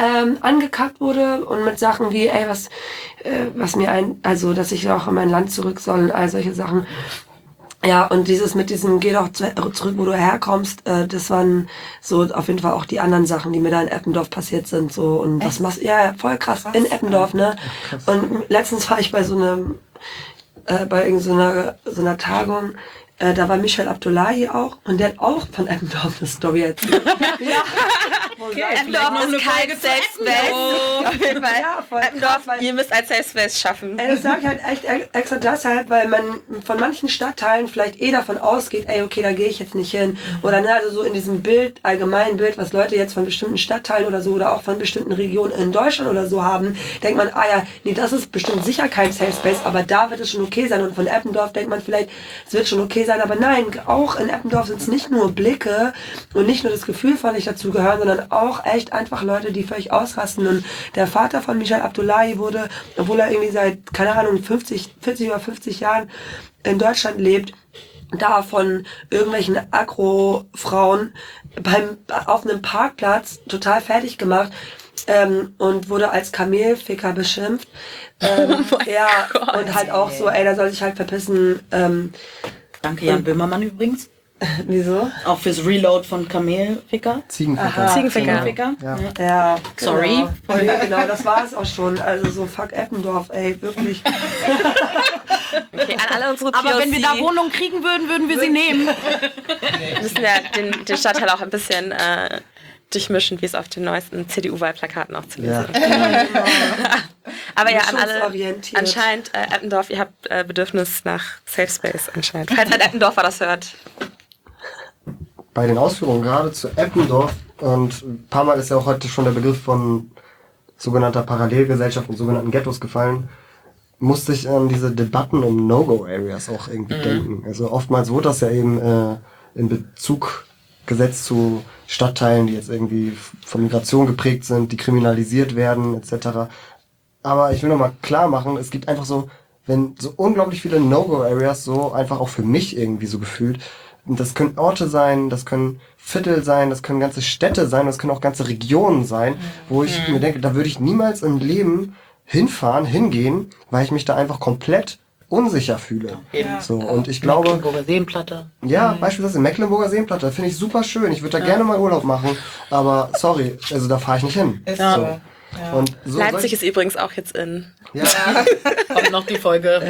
angekackt wurde und mit Sachen wie, ey, was mir also, dass ich auch in mein Land zurück soll und all solche Sachen. Ja, und dieses mit diesem, geh doch zurück, wo du herkommst, das waren so auf jeden Fall auch die anderen Sachen, die mir da in Eppendorf passiert sind, so, und was machst, ja, voll krass, in Eppendorf, ne? Und letztens war ich bei so einem, bei irgendeiner so einer Tagung, da war Michel Abdullahi auch, und der hat auch von Eppendorf eine Story erzählt. Ja. Okay, Eppendorf ist kein Safe Space. Auf jeden Fall. Ja, voll Eppendorf, krass, weil- ihr müsst ein Safe Space schaffen. Ey, das sage ich halt echt extra deshalb, weil man von manchen Stadtteilen vielleicht davon ausgeht, ey, okay, da gehe ich jetzt nicht hin. Oder ne, also so in diesem Bild, allgemeinen Bild, was Leute jetzt von bestimmten Stadtteilen oder so oder auch von bestimmten Regionen in Deutschland oder so haben, denkt man, ah ja, nee, das ist bestimmt sicher kein Safe Space, aber da wird es schon okay sein. Und von Eppendorf denkt man vielleicht, es wird schon okay sein, aber nein, auch in Eppendorf sind es nicht nur Blicke und nicht nur das Gefühl von nicht dazugehören, sondern auch echt einfach Leute, die völlig ausrasten. Und der Vater von Michel Abdullahi wurde, obwohl er irgendwie seit, keine Ahnung, 40 oder 50 Jahren in Deutschland lebt, da von irgendwelchen Agro-Frauen auf einem Parkplatz total fertig gemacht und wurde als Kamelficker beschimpft. Ja, Gott. und halt auch so, ey, da soll sich halt verpissen. Danke, Jan Böhmermann übrigens. Wieso? Auch fürs Reload von Kamelficker. Ziegenficker. Ziegenficker. Ficker. Ja. Ja, Sorry. Genau, voll, genau, das war es auch schon. Also so fuck Eppendorf, ey, wirklich. Okay, an alle unsere Aber wenn wir da POC Wohnungen kriegen würden, würden wir sie nehmen. müssen wir den Stadtteil auch ein bisschen durchmischen, wie es auf den neuesten CDU-Wahlplakaten auch zu lesen ist. Aber ja, an alle, Mischungsorientiert. anscheinend, Eppendorf, ihr habt Bedürfnis nach Safe Space anscheinend. Falls ein Eppendorfer das hört. Bei den Ausführungen gerade zu Eppendorf, und ein paar Mal ist ja auch heute schon der Begriff von sogenannter Parallelgesellschaft und sogenannten Ghettos gefallen, musste ich an diese Debatten um No-Go-Areas auch irgendwie denken. Also oftmals wurde das ja eben in Bezug gesetzt zu Stadtteilen, die jetzt irgendwie von Migration geprägt sind, die kriminalisiert werden, etc. Aber ich will nochmal klar machen, es gibt einfach so, wenn so unglaublich viele No-Go-Areas so einfach auch für mich irgendwie so gefühlt, und das können Orte sein, das können Viertel sein, das können ganze Städte sein, das können auch ganze Regionen sein, wo ich mir denke, da würde ich niemals im Leben hingehen, weil ich mich da einfach komplett unsicher fühle. So, und ich glaube, Mecklenburger Seenplatte. ja, beispielsweise Mecklenburger Seenplatte, finde ich super schön. Ich würde da gerne mal Urlaub machen, aber sorry, also da fahre ich nicht hin. Ist So. so. Ja. Und so Leipzig ist übrigens auch jetzt in. ja, Kommt noch die Folge.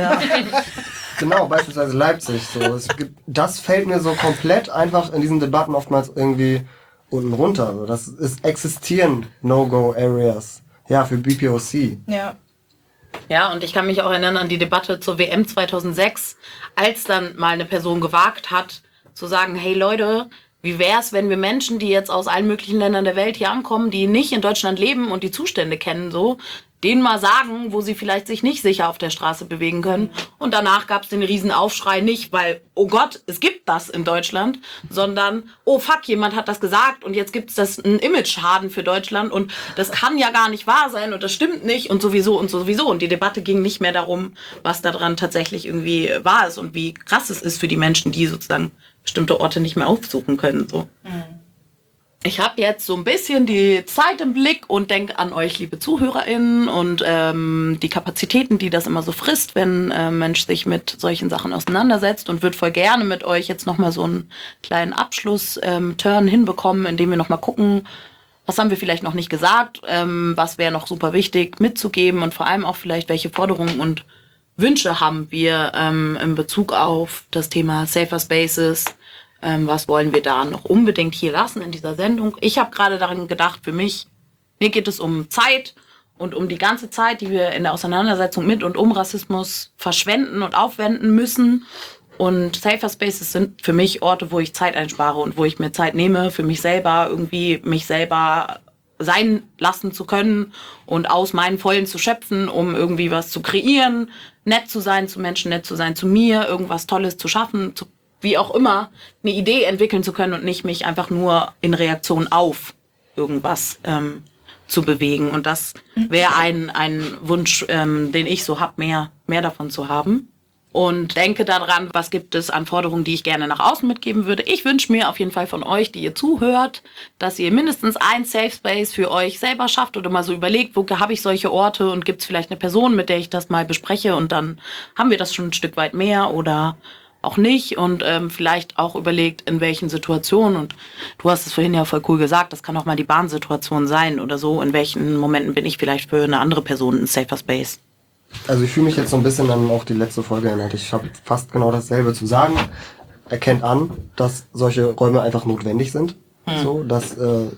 genau, beispielsweise Leipzig. So, das fällt mir so komplett einfach in diesen Debatten oftmals irgendwie unten runter. So, das existieren No-Go-Areas. Ja, für BPOC. Ja. Ja, und ich kann mich auch erinnern an die Debatte zur WM 2006, als dann mal eine Person gewagt hat, zu sagen, hey Leute, wie wär's, wenn wir Menschen, die jetzt aus allen möglichen Ländern der Welt hier ankommen, die nicht in Deutschland leben und die Zustände kennen, so, denen mal sagen, wo sie vielleicht sich nicht sicher auf der Straße bewegen können. Und danach gab es den riesen Aufschrei nicht, weil, oh Gott, es gibt das in Deutschland, sondern, oh fuck, jemand hat das gesagt und jetzt gibt's das einen Image-Schaden für Deutschland und das kann ja gar nicht wahr sein und das stimmt nicht und sowieso und sowieso. Und die Debatte ging nicht mehr darum, was daran tatsächlich irgendwie wahr ist und wie krass es ist für die Menschen, die sozusagen bestimmte Orte nicht mehr aufsuchen können. So. Ich habe jetzt so ein bisschen die Zeit im Blick und denke an euch, liebe ZuhörerInnen, und die Kapazitäten, die das immer so frisst, wenn ein Mensch sich mit solchen Sachen auseinandersetzt, und würde voll gerne mit euch jetzt nochmal so einen kleinen Abschluss-Turn hinbekommen, indem wir nochmal gucken, was haben wir vielleicht noch nicht gesagt, was wäre noch super wichtig mitzugeben und vor allem auch vielleicht, welche Forderungen und Wünsche haben wir in Bezug auf das Thema Safer Spaces. Was wollen wir da noch unbedingt hier lassen in dieser Sendung? Ich habe gerade daran gedacht, für mich, mir geht es um Zeit und um die ganze Zeit, die wir in der Auseinandersetzung mit und um Rassismus verschwenden und aufwenden müssen. Und Safer Spaces sind für mich Orte, wo ich Zeit einspare und wo ich mir Zeit nehme, für mich selber irgendwie mich selber sein lassen zu können und aus meinen Vollen zu schöpfen, um irgendwie was zu kreieren, nett zu sein zu Menschen, nett zu sein zu mir, irgendwas Tolles zu schaffen, wie auch immer, eine Idee entwickeln zu können und nicht mich einfach nur in Reaktion auf irgendwas zu bewegen. Und das wäre ein Wunsch, den ich so habe, mehr davon zu haben. und denke daran, was gibt es an Forderungen, die ich gerne nach außen mitgeben würde. Ich wünsche mir auf jeden Fall von euch, die ihr zuhört, dass ihr mindestens einen Safe Space für euch selber schafft oder mal so überlegt, wo habe ich solche Orte und gibt es vielleicht eine Person, mit der ich das mal bespreche und dann haben wir das schon ein Stück weit mehr oder auch nicht und vielleicht auch überlegt, in welchen Situationen, und du hast es vorhin ja voll cool gesagt, das kann auch mal die Bahnsituation sein oder so, in welchen Momenten bin ich vielleicht für eine andere Person ein safer Space. Also ich fühle mich jetzt so ein bisschen an auch die letzte Folge erinnert. Ich habe fast genau dasselbe zu sagen. Erkennt an, dass solche Räume einfach notwendig sind. So, dass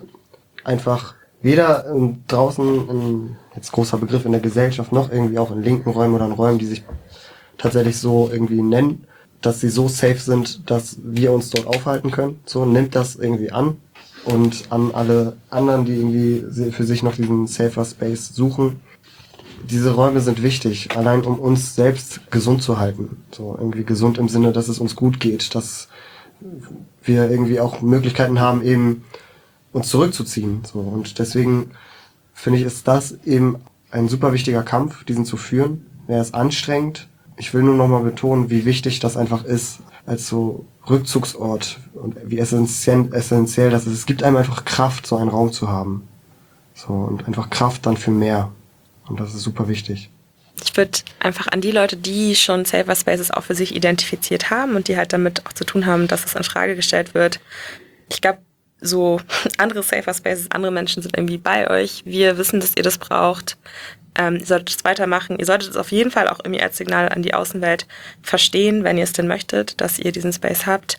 einfach weder draußen, jetzt großer Begriff in der Gesellschaft, noch irgendwie auch in linken Räumen oder in Räumen, die sich tatsächlich so irgendwie nennen, dass sie so safe sind, dass wir uns dort aufhalten können. So, nimmt das irgendwie an. Und an alle anderen, die irgendwie für sich noch diesen safer Space suchen, diese Räume sind wichtig, allein um uns selbst gesund zu halten. So, irgendwie gesund im Sinne, dass es uns gut geht, dass wir irgendwie auch Möglichkeiten haben, eben uns zurückzuziehen. So, und deswegen finde ich, ist das eben ein super wichtiger Kampf, diesen zu führen. Er ist anstrengend. Ich will nur nochmal betonen, wie wichtig das einfach ist, als so Rückzugsort und wie essentiell das ist. Es gibt einem einfach Kraft, so einen Raum zu haben. So, und einfach Kraft dann für mehr. Und das ist super wichtig. Ich würde einfach an die Leute, die schon Safer Spaces auch für sich identifiziert haben und die halt damit auch zu tun haben, dass es in Frage gestellt wird. Ich glaube, so andere Safer Spaces, andere Menschen sind irgendwie bei euch. Wir wissen, dass ihr das braucht. Ihr solltet es weitermachen. Ihr solltet es auf jeden Fall auch irgendwie als Signal an die Außenwelt verstehen, wenn ihr es denn möchtet, dass ihr diesen Space habt.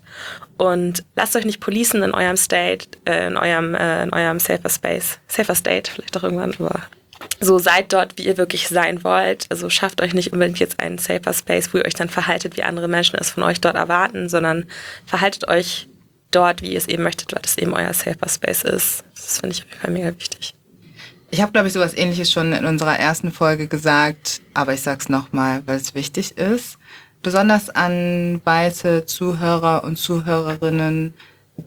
Und lasst euch nicht policen in eurem State, in eurem Safer Space. Safer State vielleicht auch irgendwann, aber so seid dort, wie ihr wirklich sein wollt. Also schafft euch nicht unbedingt jetzt einen Safer Space, wo ihr euch dann verhaltet, wie andere Menschen es von euch dort erwarten, sondern verhaltet euch dort, wie ihr es eben möchtet, weil das eben euer Safer Space ist. Das finde ich auf jeden Fall mega wichtig. Ich habe, glaube ich, sowas Ähnliches schon in unserer ersten Folge gesagt, aber ich sag's nochmal, weil es wichtig ist. Besonders an weiße Zuhörer und Zuhörerinnen,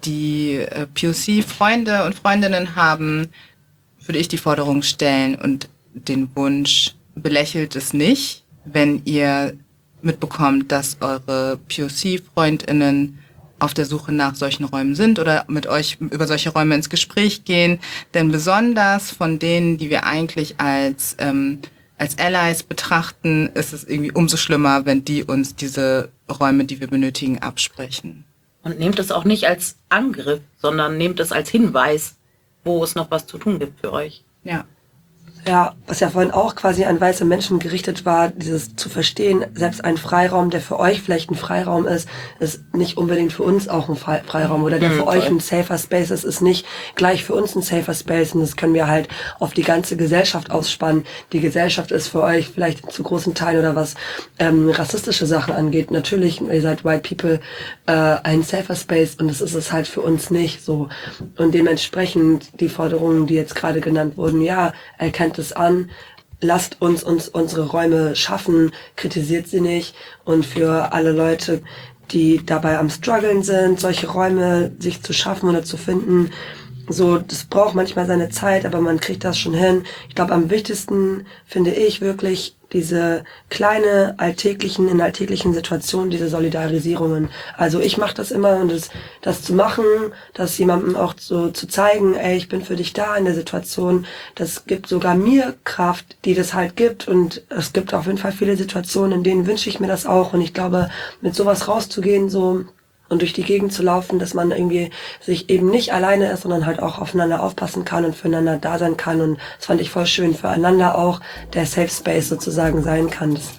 die POC-Freunde und Freundinnen haben, würde ich die Forderung stellen und den Wunsch, belächelt es nicht, wenn ihr mitbekommt, dass eure POC-FreundInnen auf der Suche nach solchen Räumen sind oder mit euch über solche Räume ins Gespräch gehen. Denn besonders von denen, die wir eigentlich als Allies betrachten, ist es irgendwie umso schlimmer, wenn die uns diese Räume, die wir benötigen, absprechen. Und nehmt es auch nicht als Angriff, sondern nehmt es als Hinweis, wo es noch was zu tun gibt für euch. Ja. Ja, was ja vorhin auch quasi an weiße Menschen gerichtet war, dieses zu verstehen, selbst ein Freiraum, der für euch vielleicht ein Freiraum ist nicht unbedingt für uns auch ein Freiraum. Oder der für euch ein Safer Space ist nicht gleich für uns ein Safer Space. Und das können wir halt auf die ganze Gesellschaft ausspannen. Die Gesellschaft ist für euch vielleicht zu großen Teilen oder was rassistische Sachen angeht. Natürlich, ihr seid White People, ein Safer Space und das ist es halt für uns nicht so. Und dementsprechend die Forderungen, die jetzt gerade genannt wurden, ja, erkennt es an, lasst uns unsere Räume schaffen, kritisiert sie nicht. Und für alle Leute, die dabei am Struggeln sind, solche Räume sich zu schaffen oder zu finden, so, das braucht manchmal seine Zeit, aber man kriegt das schon hin. Ich glaube, am wichtigsten finde ich wirklich diese kleine in alltäglichen Situationen, diese Solidarisierungen. Also ich mache das immer und das zu machen, das jemandem auch so zu zeigen, ey, ich bin für dich da in der Situation, das gibt sogar mir Kraft, die das halt gibt und es gibt auf jeden Fall viele Situationen, in denen wünsche ich mir das auch und ich glaube, mit sowas rauszugehen, so und durch die Gegend zu laufen, dass man irgendwie sich eben nicht alleine ist, sondern halt auch aufeinander aufpassen kann und füreinander da sein kann. Und das fand ich voll schön, füreinander auch der Safe Space sozusagen sein kann. Das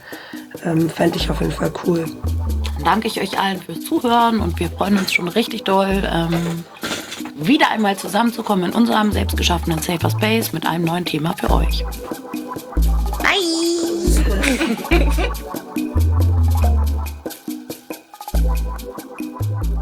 fände ich auf jeden Fall cool. Dann danke ich euch allen fürs Zuhören und wir freuen uns schon richtig doll, wieder einmal zusammenzukommen in unserem selbstgeschaffenen Safer Space mit einem neuen Thema für euch. Bye!